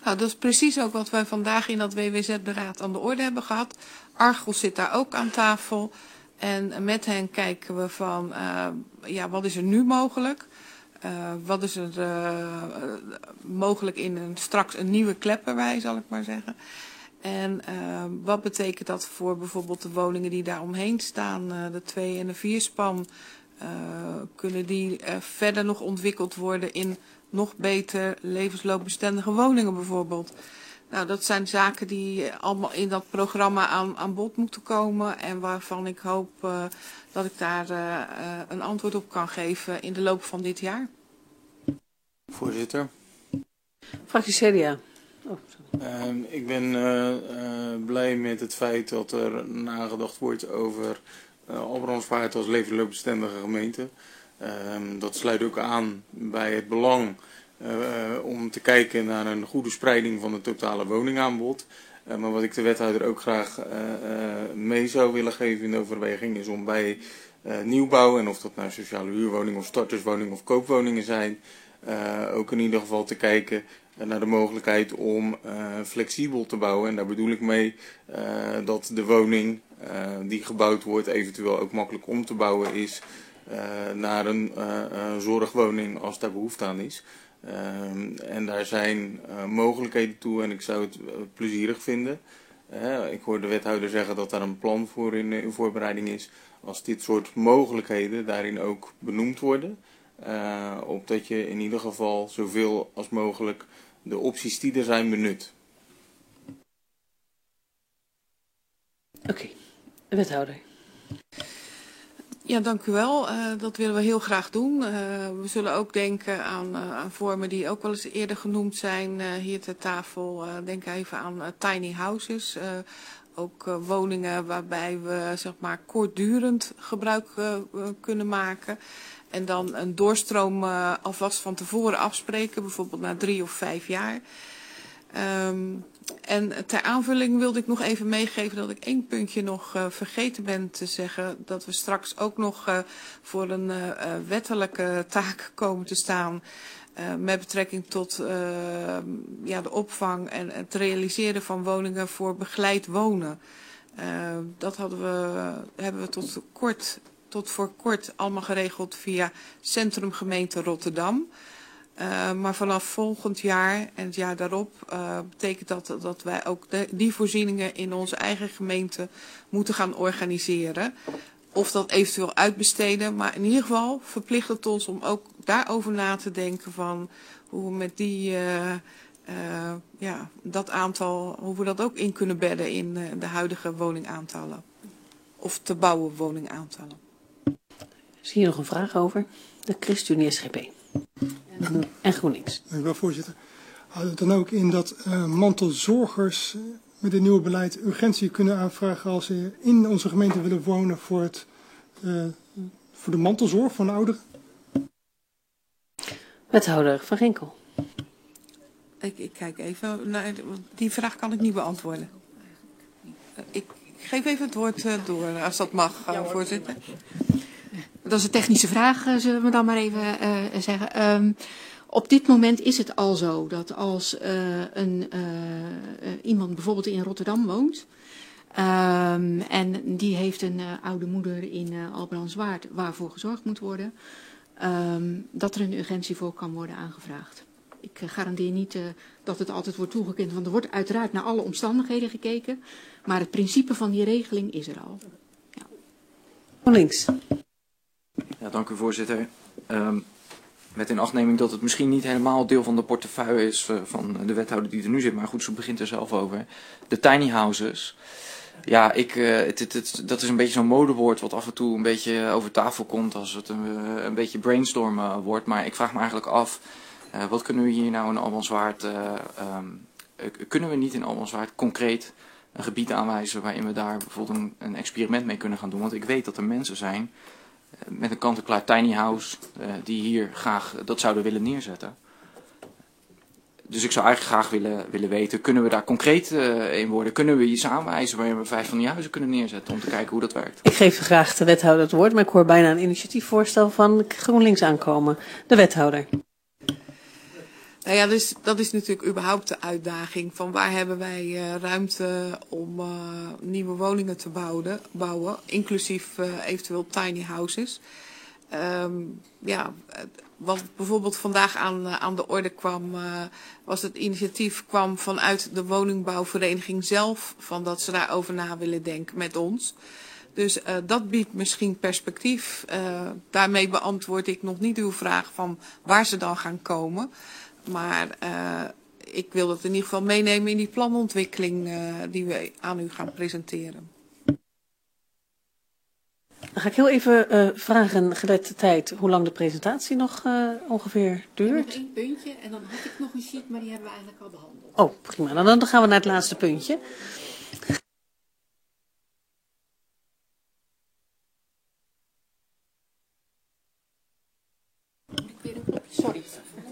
S11: Nou, dat is precies ook wat wij vandaag in dat WWZ-beraad aan de orde hebben gehad. Argos zit daar ook aan tafel. En met hen kijken we van, wat is er nu mogelijk? Wat is er mogelijk in straks een nieuwe kleppenwij, zal ik maar zeggen. En wat betekent dat voor bijvoorbeeld de woningen die daar omheen staan, de 2- en de 4-span? Kunnen die verder nog ontwikkeld worden in nog beter levensloopbestendige woningen bijvoorbeeld? Nou, dat zijn zaken die allemaal in dat programma aan bod moeten komen en waarvan ik hoop dat ik daar een antwoord op kan geven in de loop van dit jaar.
S4: Voorzitter.
S1: Fractie CDA.
S4: Ik ben blij met het feit dat er nagedacht wordt over Albrandsvaart als levensloopbestendige gemeente. Dat sluit ook aan bij het belang om te kijken naar een goede spreiding van het totale woningaanbod. Maar wat ik de wethouder ook graag mee zou willen geven in de overweging is om bij nieuwbouw, en of dat nou sociale huurwoningen of starterswoningen of koopwoningen zijn, ook in ieder geval te kijken naar de mogelijkheid om flexibel te bouwen. En daar bedoel ik mee dat de woning die gebouwd wordt eventueel ook makkelijk om te bouwen is naar een zorgwoning als daar behoefte aan is. En daar zijn mogelijkheden toe en ik zou het plezierig vinden. Ik hoor de wethouder zeggen dat daar een plan voor in voorbereiding is. Als dit soort mogelijkheden daarin ook benoemd worden. Opdat je in ieder geval zoveel als mogelijk de opties die er zijn benut.
S1: Oké, wethouder.
S11: Ja, dank u wel. Dat willen we heel graag doen. We zullen ook denken aan vormen die ook wel eens eerder genoemd zijn hier ter tafel. Denk even aan tiny houses. Ook woningen waarbij we zeg maar kortdurend gebruik kunnen maken. En dan een doorstroom alvast van tevoren afspreken, bijvoorbeeld na 3 of 5 jaar. En ter aanvulling wilde ik nog even meegeven dat ik 1 puntje nog vergeten ben te zeggen. Dat we straks ook nog voor een wettelijke taak komen te staan met betrekking tot de opvang en het realiseren van woningen voor begeleid wonen. Dat hebben we tot voor kort allemaal geregeld via Centrum Gemeente Rotterdam. Maar vanaf volgend jaar en het jaar daarop betekent dat wij ook die voorzieningen in onze eigen gemeente moeten gaan organiseren. Of dat eventueel uitbesteden, maar in ieder geval verplicht het ons om ook daarover na te denken van hoe we met dat aantal, hoe we dat ook in kunnen bedden in de huidige woningaantallen. Of te bouwen woningaantallen.
S1: Is hier nog een vraag over? De ChristenUnie SGP. En GroenLinks.
S12: Dank u wel, voorzitter. Houdt het dan ook in dat mantelzorgers met het nieuwe beleid urgentie kunnen aanvragen als ze in onze gemeente willen wonen voor de mantelzorg van de ouderen?
S1: Wethouder Van Ginkel.
S11: Ik kijk even naar die vraag kan ik niet beantwoorden. Ik geef even het woord door, als dat mag, voorzitter.
S3: Dat is een technische vraag, zullen we dan maar even zeggen. Op dit moment is het al zo dat als iemand bijvoorbeeld in Rotterdam woont en die heeft een oude moeder in Albrandswaard waarvoor gezorgd moet worden, dat er een urgentie voor kan worden aangevraagd. Ik garandeer niet dat het altijd wordt toegekend, want er wordt uiteraard naar alle omstandigheden gekeken, maar het principe van die regeling is er al. Ja.
S1: GroenLinks.
S6: Ja, dank u voorzitter. Met inachtneming dat het misschien niet helemaal deel van de portefeuille is van de wethouder die er nu zit, maar goed, ze begint er zelf over. De tiny houses. Ja, dat is een beetje zo'n modewoord wat af en toe een beetje over tafel komt als het een beetje brainstormen wordt. Maar ik vraag me eigenlijk af, wat kunnen we hier nou in Albrandswaard, kunnen we niet in Albrandswaard concreet een gebied aanwijzen waarin we daar bijvoorbeeld een experiment mee kunnen gaan doen. Want ik weet dat er mensen zijn met een kant-en-klaar tiny house die hier graag dat zouden willen neerzetten. Dus ik zou eigenlijk graag willen weten, kunnen we daar concreet in worden? Kunnen we iets aanwijzen waarin we 5 van die huizen kunnen neerzetten om te kijken hoe dat werkt?
S1: Ik geef graag de wethouder het woord, maar ik hoor bijna een initiatiefvoorstel van GroenLinks aankomen. De wethouder.
S11: Nou ja, dus dat is natuurlijk überhaupt de uitdaging van waar hebben wij ruimte om nieuwe woningen te bouwen inclusief eventueel tiny houses. Ja, wat bijvoorbeeld vandaag aan de orde kwam, was het initiatief kwam vanuit de woningbouwvereniging zelf, van dat ze daarover na willen denken met ons. Dus dat biedt misschien perspectief. Daarmee beantwoord ik nog niet uw vraag van waar ze dan gaan komen. Maar ik wil het in ieder geval meenemen in die planontwikkeling die we aan u gaan presenteren.
S1: Dan ga ik heel even vragen, gelet de tijd, hoe lang de presentatie nog ongeveer duurt.
S3: Nog één puntje en dan had ik nog een sheet, maar die hebben we eigenlijk al behandeld.
S1: Oh, prima. Dan gaan we naar het laatste puntje.
S3: Sorry.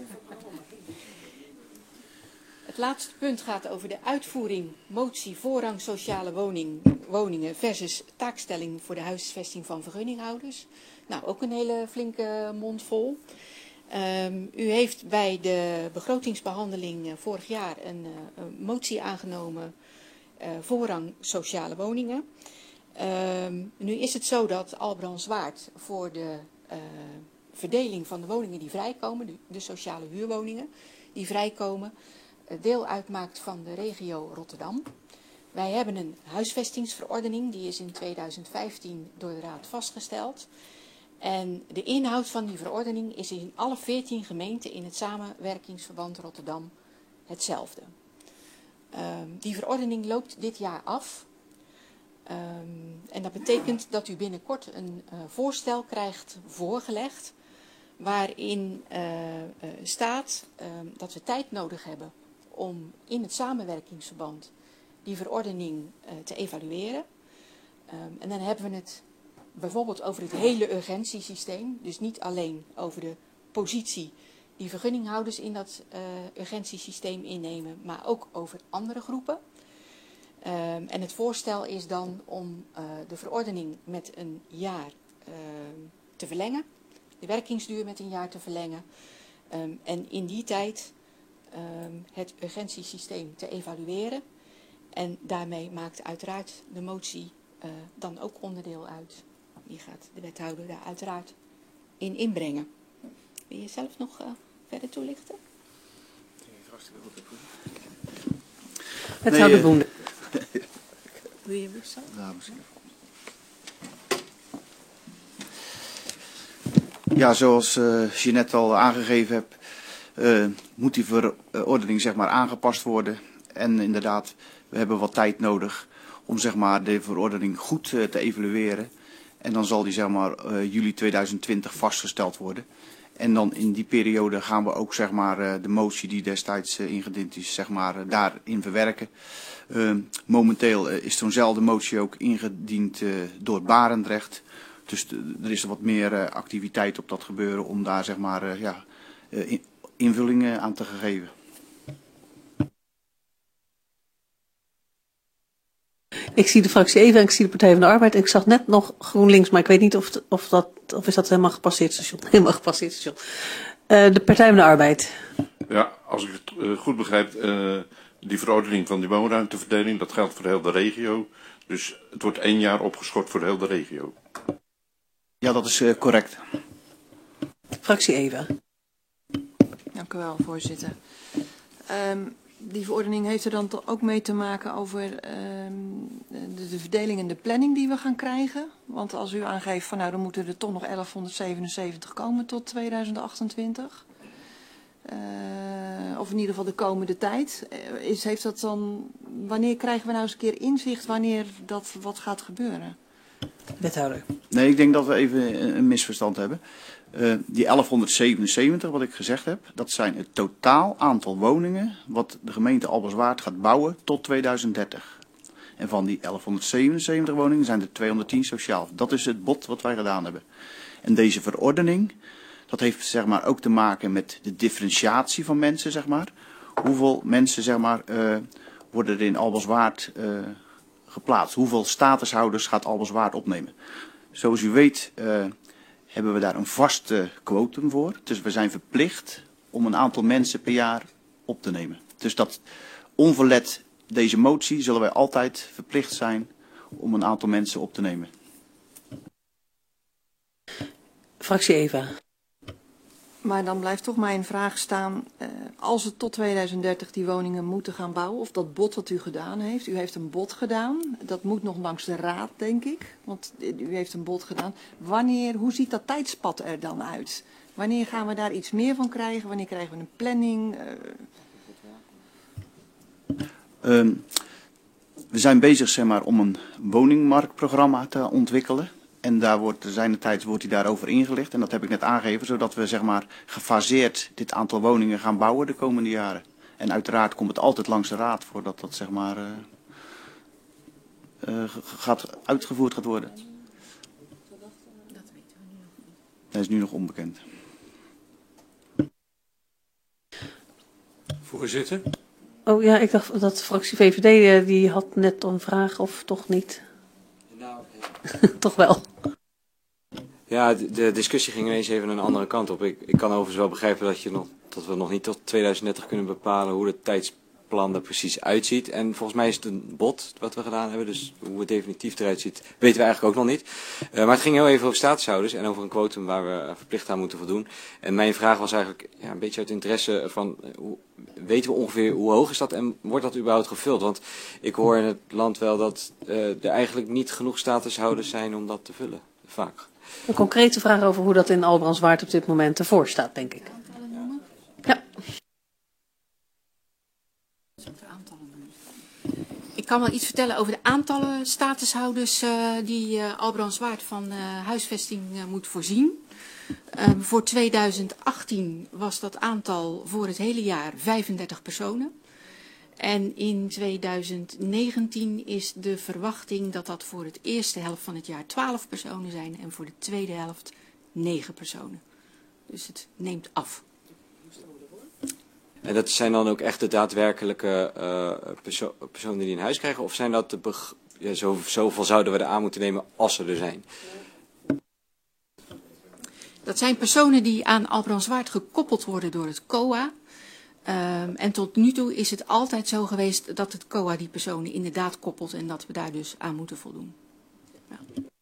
S3: Het laatste punt gaat over de uitvoering motie voorrang sociale woningen versus taakstelling voor de huisvesting van vergunninghouders. Nou, ook een hele flinke mond vol. U heeft bij de begrotingsbehandeling vorig jaar een motie aangenomen voorrang sociale woningen. Nu is het zo dat Albrandswaard voor de verdeling van de woningen die vrijkomen, de sociale huurwoningen die vrijkomen, deel uitmaakt van de regio Rotterdam. Wij hebben een huisvestingsverordening, die is in 2015 door de Raad vastgesteld. En de inhoud van die verordening is in alle 14 gemeenten in het samenwerkingsverband Rotterdam hetzelfde. Die verordening loopt dit jaar af. En dat betekent dat u binnenkort een voorstel krijgt voorgelegd, waarin staat dat we tijd nodig hebben om in het samenwerkingsverband die verordening te evalueren. En dan hebben we het bijvoorbeeld over het hele urgentiesysteem, dus niet alleen over de positie die vergunninghouders in dat urgentiesysteem innemen, maar ook over andere groepen. En het voorstel is dan om de verordening met een jaar te verlengen, de werkingsduur met een jaar te verlengen en in die tijd het urgentiesysteem te evalueren. En daarmee maakt uiteraard de motie dan ook onderdeel uit. Die gaat de wethouder daar uiteraard in inbrengen. Wil je zelf nog verder toelichten?
S1: Wethouder Boende.
S3: Wil je weer zo?
S2: Ja, misschien. Ja, zoals Jeanette al aangegeven hebt, moet die verordening zeg maar aangepast worden. En inderdaad, we hebben wat tijd nodig om zeg maar de verordening goed te evalueren. En dan zal die zeg maar juli 2020 vastgesteld worden. En dan in die periode gaan we ook zeg maar de motie die destijds ingediend is zeg maar daarin verwerken. Momenteel is zo'nzelfde motie ook ingediend door Barendrecht. Dus er is wat meer activiteit op dat gebeuren om daar zeg maar invullingen aan te geven.
S1: Ik zie de fractie Even en ik zie de Partij van de Arbeid. En ik zag net nog GroenLinks, maar ik weet niet of is dat helemaal gepasseerd station. Helemaal gepasseerd station. De Partij van de Arbeid.
S13: Ja, als ik het goed begrijp, die verordening van die woonruimteverdeling, dat geldt voor de hele regio. Dus het wordt 1 jaar opgeschort voor de hele regio.
S2: Ja, dat is correct.
S1: Fractie Even.
S7: Dank u wel, voorzitter. Die verordening heeft er dan toch ook mee te maken over de verdeling en de planning die we gaan krijgen. Want als u aangeeft van nou dan moeten er toch nog 1177 komen tot 2028. Of in ieder geval de komende tijd. Heeft dat dan, wanneer krijgen we nou eens een keer inzicht wanneer dat wat gaat gebeuren?
S1: Wethouder.
S2: Nee, ik denk dat we even een misverstand hebben. Die 1177 wat ik gezegd heb, dat zijn het totaal aantal woningen wat de gemeente Albrandswaard gaat bouwen tot 2030. En van die 1177 woningen zijn er 210 sociaal. Dat is het bod wat wij gedaan hebben. En deze verordening, dat heeft zeg maar ook te maken met de differentiatie van mensen, zeg maar. Hoeveel mensen zeg maar worden er in Albrandswaard geplaatst? Hoeveel statushouders gaat Albrandswaard opnemen? Zoals u weet hebben we daar een vaste quotum voor. Dus we zijn verplicht om een aantal mensen per jaar op te nemen. Dus dat onverlet deze motie zullen wij altijd verplicht zijn om een aantal mensen op te nemen.
S1: Fractie Eva.
S7: Maar dan blijft toch mijn vraag staan, als we tot 2030 die woningen moeten gaan bouwen, of dat bod dat u gedaan heeft, u heeft een bod gedaan, dat moet nog langs de raad, denk ik, want u heeft een bod gedaan. Hoe ziet dat tijdspad er dan uit? Wanneer gaan we daar iets meer van krijgen? Wanneer krijgen we een planning?
S2: We zijn bezig, zeg maar, om een woningmarktprogramma te ontwikkelen. En daar wordt hij daarover ingelicht. En dat heb ik net aangegeven, zodat we, zeg maar, gefaseerd dit aantal woningen gaan bouwen de komende jaren. En uiteraard komt het altijd langs de raad voordat dat, zeg maar, uitgevoerd gaat worden. Dat is nu nog onbekend.
S9: Voorzitter.
S1: Oh ja, ik dacht dat de fractie VVD die had net een vraag, of toch niet?
S14: Nou,
S1: toch wel.
S14: Ja, de discussie ging ineens even een andere kant op. Ik kan overigens wel begrijpen dat we nog niet tot 2030 kunnen bepalen hoe het tijdsplan er precies uitziet. En volgens mij is het een bod wat we gedaan hebben, dus hoe het definitief eruit ziet weten we eigenlijk ook nog niet. Maar het ging heel even over statushouders en over een quotum waar we verplicht aan moeten voldoen. En mijn vraag was eigenlijk een beetje uit interesse van, weten we ongeveer hoe hoog is dat en wordt dat überhaupt gevuld? Want ik hoor in het land wel dat er eigenlijk niet genoeg statushouders zijn om dat te vullen, vaak.
S1: Een concrete vraag over hoe dat in Albrandswaard op dit moment ervoor staat, denk ik. Ja.
S3: Ik kan wel iets vertellen over de aantallen statushouders die Albrandswaard van huisvesting moet voorzien. Voor 2018 was dat aantal voor het hele jaar 35 personen. En in 2019 is de verwachting dat dat voor de eerste helft van het jaar 12 personen zijn en voor de tweede helft 9 personen. Dus het neemt af.
S14: En dat zijn dan ook echt de daadwerkelijke personen die een huis krijgen? Of zijn dat zoveel zouden we er aan moeten nemen als ze er zijn?
S3: Dat zijn personen die aan Albrandswaard gekoppeld worden door het COA. En tot nu toe is het altijd zo geweest dat het COA die personen inderdaad koppelt en dat we daar dus aan moeten voldoen. Ja.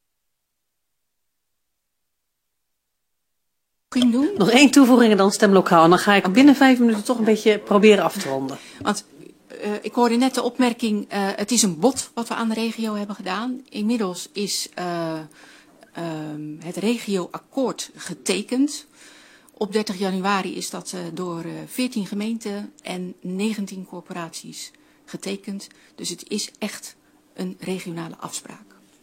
S1: Nog één toevoeging en dan stemlokaal. En dan ga ik binnen 5 minuten toch een beetje proberen af te ronden.
S3: Want ik hoorde net de opmerking, het is een bod wat we aan de regio hebben gedaan. Inmiddels is het regioakkoord getekend. Op 30 januari is dat door 14 gemeenten en 19 corporaties getekend. Dus het is echt een regionale afspraak.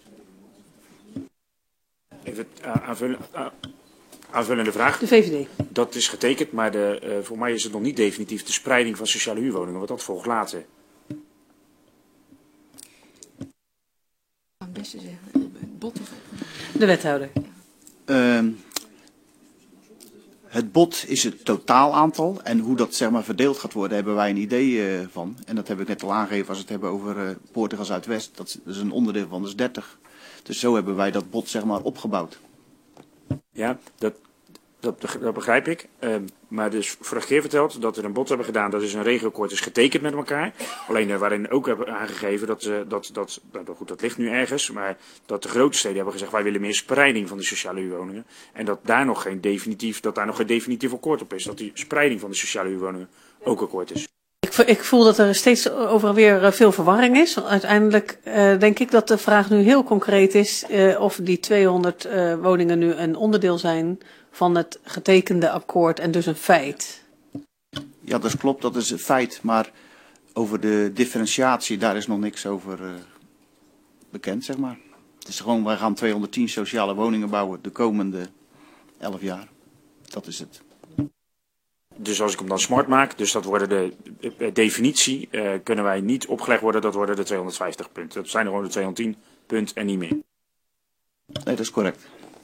S8: Even aanvullende vraag.
S1: De VVD.
S8: Dat is getekend, maar voor mij is het nog niet definitief de spreiding van sociale huurwoningen, want dat volgt later.
S3: Het beste zeggen, het bod is
S1: de wethouder.
S2: Het bod is het totaalaantal en hoe dat, zeg maar, verdeeld gaat worden hebben wij een idee van. En dat heb ik net al aangegeven als we het hebben over Portugal Zuidwest. Dat is een onderdeel van, dat is 30. Dus zo hebben wij dat bod, zeg maar, opgebouwd.
S8: Ja, dat begrijp ik. Maar dus vorige keer verteld dat we een bod hebben gedaan, dat is een regioakkoord is getekend met elkaar. Alleen waarin ook hebben aangegeven dat ligt nu ergens, maar dat de grote steden hebben gezegd wij willen meer spreiding van de sociale huurwoningen. En dat daar nog geen definitief akkoord op is, dat die spreiding van de sociale huurwoningen ook akkoord is.
S1: Ik voel dat er steeds over weer veel verwarring is. Uiteindelijk denk ik dat de vraag nu heel concreet is of die 200 woningen nu een onderdeel zijn van het getekende akkoord en dus een feit.
S2: Ja, dat klopt, dat is een feit. Maar over de differentiatie, daar is nog niks over bekend, zeg maar. Het is gewoon, wij gaan 210 sociale woningen bouwen de komende 11 jaar. Dat is het.
S8: Dus als ik hem dan smart maak, dus dat worden de definitie, kunnen wij niet opgelegd worden, dat worden de 250 punten. Dat zijn er gewoon de 210 punten en niet meer.
S2: Nee, dat is correct.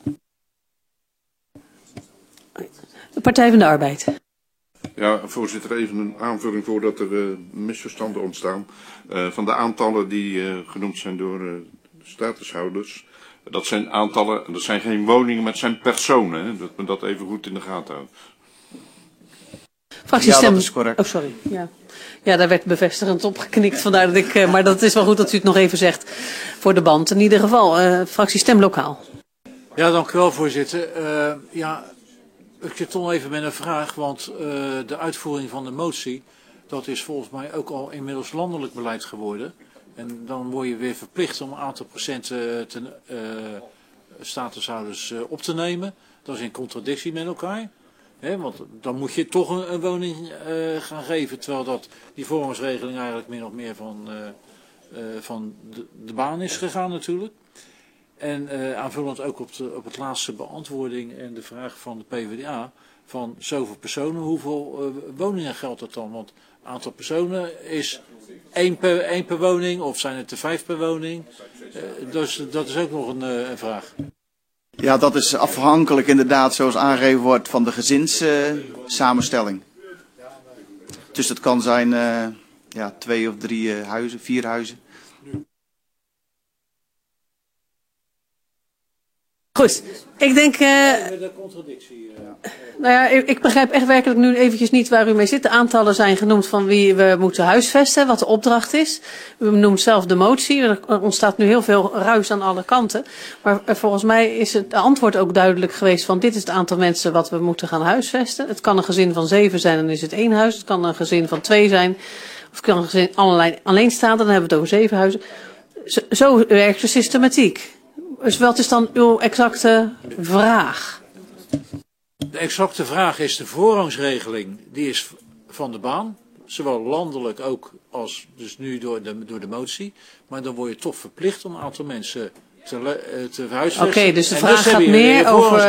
S1: De Partij van de Arbeid.
S13: Ja, voorzitter, even een aanvulling voordat er misverstanden ontstaan. Van de aantallen die genoemd zijn door de statushouders, dat zijn aantallen, dat zijn geen woningen, maar het zijn personen. Hè, dat men dat even goed in de gaten houdt.
S1: Fractiestem.
S2: Ja, dat is correct.
S1: Oh, sorry. Ja, daar werd bevestigend op geknikt. Vandaar dat ik, maar dat is wel goed dat u het nog even zegt voor de band. In ieder geval, fractiestem lokaal.
S9: Ja, dank u wel, voorzitter. Ik zit toch even met een vraag, want de uitvoering van de motie, dat is volgens mij ook al inmiddels landelijk beleid geworden. En dan word je weer verplicht om een aantal procenten statushouders op te nemen. Dat is in contradictie met elkaar. Want dan moet je toch een woning gaan geven, terwijl die vormingsregeling eigenlijk min of meer van de baan is gegaan natuurlijk. En aanvullend ook op het laatste beantwoording en de vraag van de PvdA van zoveel personen, hoeveel woningen geldt dat dan? Want het aantal personen is 1 per woning of zijn het er 5 per woning? Dus dat is ook nog een vraag.
S2: Ja, dat is afhankelijk inderdaad, zoals aangegeven wordt, van de gezinssamenstelling. Dus dat kan zijn 2 of 3 huizen, 4 huizen.
S1: Goed, ik denk... Nou ja, ik begrijp echt werkelijk nu eventjes niet waar u mee zit. De aantallen zijn genoemd van wie we moeten huisvesten, wat de opdracht is. U noemt zelf de motie. Er ontstaat nu heel veel ruis aan alle kanten. Maar volgens mij is het antwoord ook duidelijk geweest van dit is het aantal mensen wat we moeten gaan huisvesten. Het kan een gezin van 7 zijn, dan is het 1 huis. Het kan een gezin van 2 zijn. Of het kan een gezin alleenstaande, dan hebben we het over 7 huizen. Zo werkt de systematiek. Dus wat is dan uw exacte vraag?
S9: De exacte vraag is de voorrangsregeling, die is van de baan. Zowel landelijk ook als dus nu door de motie. Maar dan word je toch verplicht om een aantal mensen te huisvesten.
S1: Oké, dus de vraag gaat meer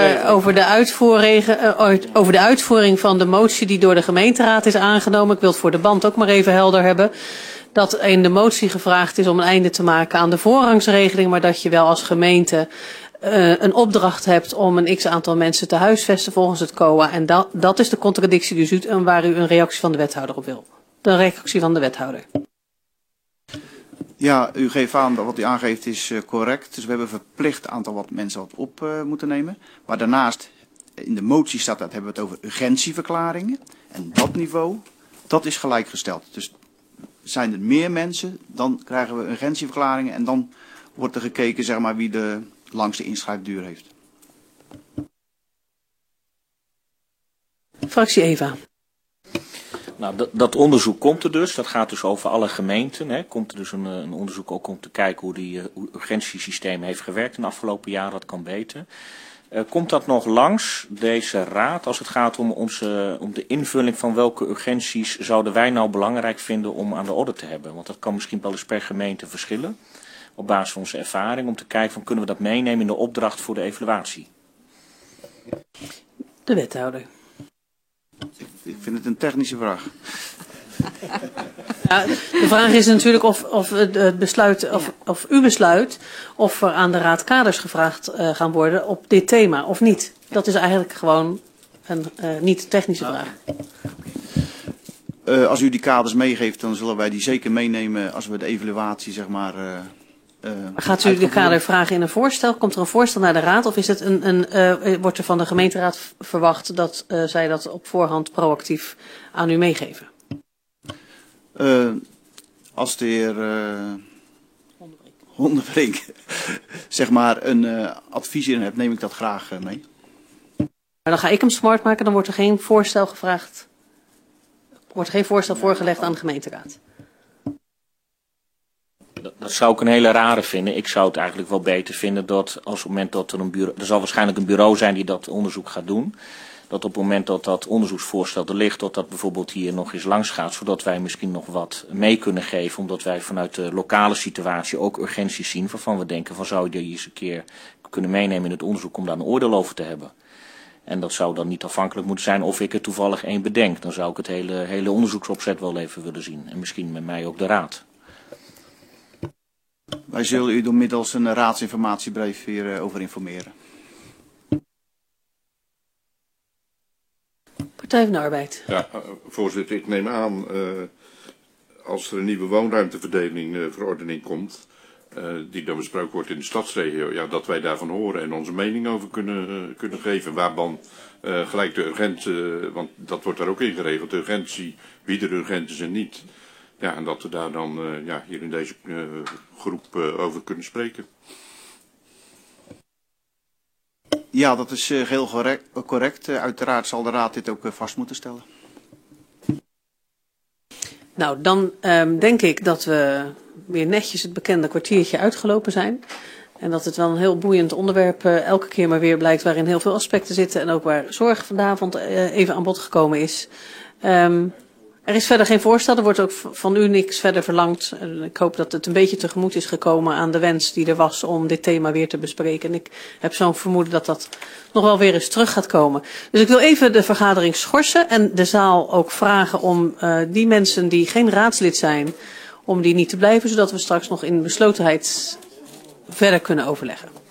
S1: over de uitvoering van de motie die door de gemeenteraad is aangenomen. Ik wil het voor de band ook maar even helder hebben. Dat in de motie gevraagd is om een einde te maken aan de voorrangsregeling, maar dat je wel als gemeente een opdracht hebt om een x-aantal mensen te huisvesten volgens het COA. En dat is de contradictie die u ziet en waar u een reactie van de wethouder op wil. De reactie van de wethouder.
S2: Ja, u geeft aan dat wat u aangeeft is correct. Dus we hebben een verplicht aantal wat mensen wat op moeten nemen. Maar daarnaast, in de motie staat dat, hebben we het over urgentieverklaringen. En dat niveau, dat is gelijkgesteld. Dus zijn er meer mensen, dan krijgen we urgentieverklaringen en dan wordt er gekeken, zeg maar, wie de langste inschrijfduur heeft.
S1: Fractie Eva.
S10: Nou, dat onderzoek komt er dus. Dat gaat dus over alle gemeenten. Komt er dus een onderzoek ook om te kijken hoe die urgentiesysteem heeft gewerkt in de afgelopen jaren. Dat kan beter. Komt dat nog langs deze raad als het gaat om de invulling van welke urgenties zouden wij nou belangrijk vinden om aan de orde te hebben? Want dat kan misschien wel eens per gemeente verschillen op basis van onze ervaring om te kijken van kunnen we dat meenemen in de opdracht voor de evaluatie?
S1: De wethouder.
S2: Ik vind het een technische vraag.
S1: Ja, de vraag is natuurlijk of het besluit, of u besluit of er aan de raad kaders gevraagd gaan worden op dit thema of niet. Dat is eigenlijk gewoon een niet technische vraag.
S2: Als u die kaders meegeeft, dan zullen wij die zeker meenemen als we de evaluatie, zeg maar...
S1: Gaat u de kader vragen in een voorstel? Komt er een voorstel naar de raad? Of is het wordt er van de gemeenteraad verwacht dat zij dat op voorhand proactief aan u meegeven?
S2: Als de heer Hondenbrink zeg maar een advies in hebt, neem ik dat graag mee.
S1: Maar dan ga ik hem smart maken, dan wordt er geen voorstel gevraagd. Wordt er geen voorstel voorgelegd aan de gemeenteraad.
S10: Dat zou ik een hele rare vinden. Ik zou het eigenlijk wel beter vinden dat als op het moment dat er zal waarschijnlijk een bureau zijn die dat onderzoek gaat doen. Dat op het moment dat dat onderzoeksvoorstel er ligt, dat bijvoorbeeld hier nog eens langs gaat, zodat wij misschien nog wat mee kunnen geven, omdat wij vanuit de lokale situatie ook urgenties zien, waarvan we denken van zou je die eens een keer kunnen meenemen in het onderzoek om daar een oordeel over te hebben. En dat zou dan niet afhankelijk moeten zijn of ik er toevallig één bedenk. Dan zou ik het hele onderzoeksopzet wel even willen zien. En misschien met mij ook de raad.
S2: Wij zullen u door middels een raadsinformatiebrief weer over informeren.
S1: Partij van de Arbeid.
S13: Ja, voorzitter, ik neem aan als er een nieuwe woonruimteverdeling verordening komt, die dan besproken wordt in de stadsregio, ja, dat wij daarvan horen en onze mening over kunnen geven. Waarvan gelijk de urgentie, want dat wordt daar ook in geregeld, de urgentie, wie er urgent is en niet. Ja, en dat we daar dan hier in deze groep over kunnen spreken.
S2: Ja, dat is heel correct. Uiteraard zal de Raad dit ook vast moeten stellen.
S1: Nou, dan denk ik dat we weer netjes het bekende kwartiertje uitgelopen zijn. En dat het wel een heel boeiend onderwerp elke keer maar weer blijkt waarin heel veel aspecten zitten. En ook waar zorg vanavond even aan bod gekomen is. Er is verder geen voorstel, er wordt ook van u niks verder verlangd. Ik hoop dat het een beetje tegemoet is gekomen aan de wens die er was om dit thema weer te bespreken. En ik heb zo'n vermoeden dat dat nog wel weer eens terug gaat komen. Dus ik wil even de vergadering schorsen en de zaal ook vragen om die mensen die geen raadslid zijn, om die niet te blijven, zodat we straks nog in beslotenheid verder kunnen overleggen.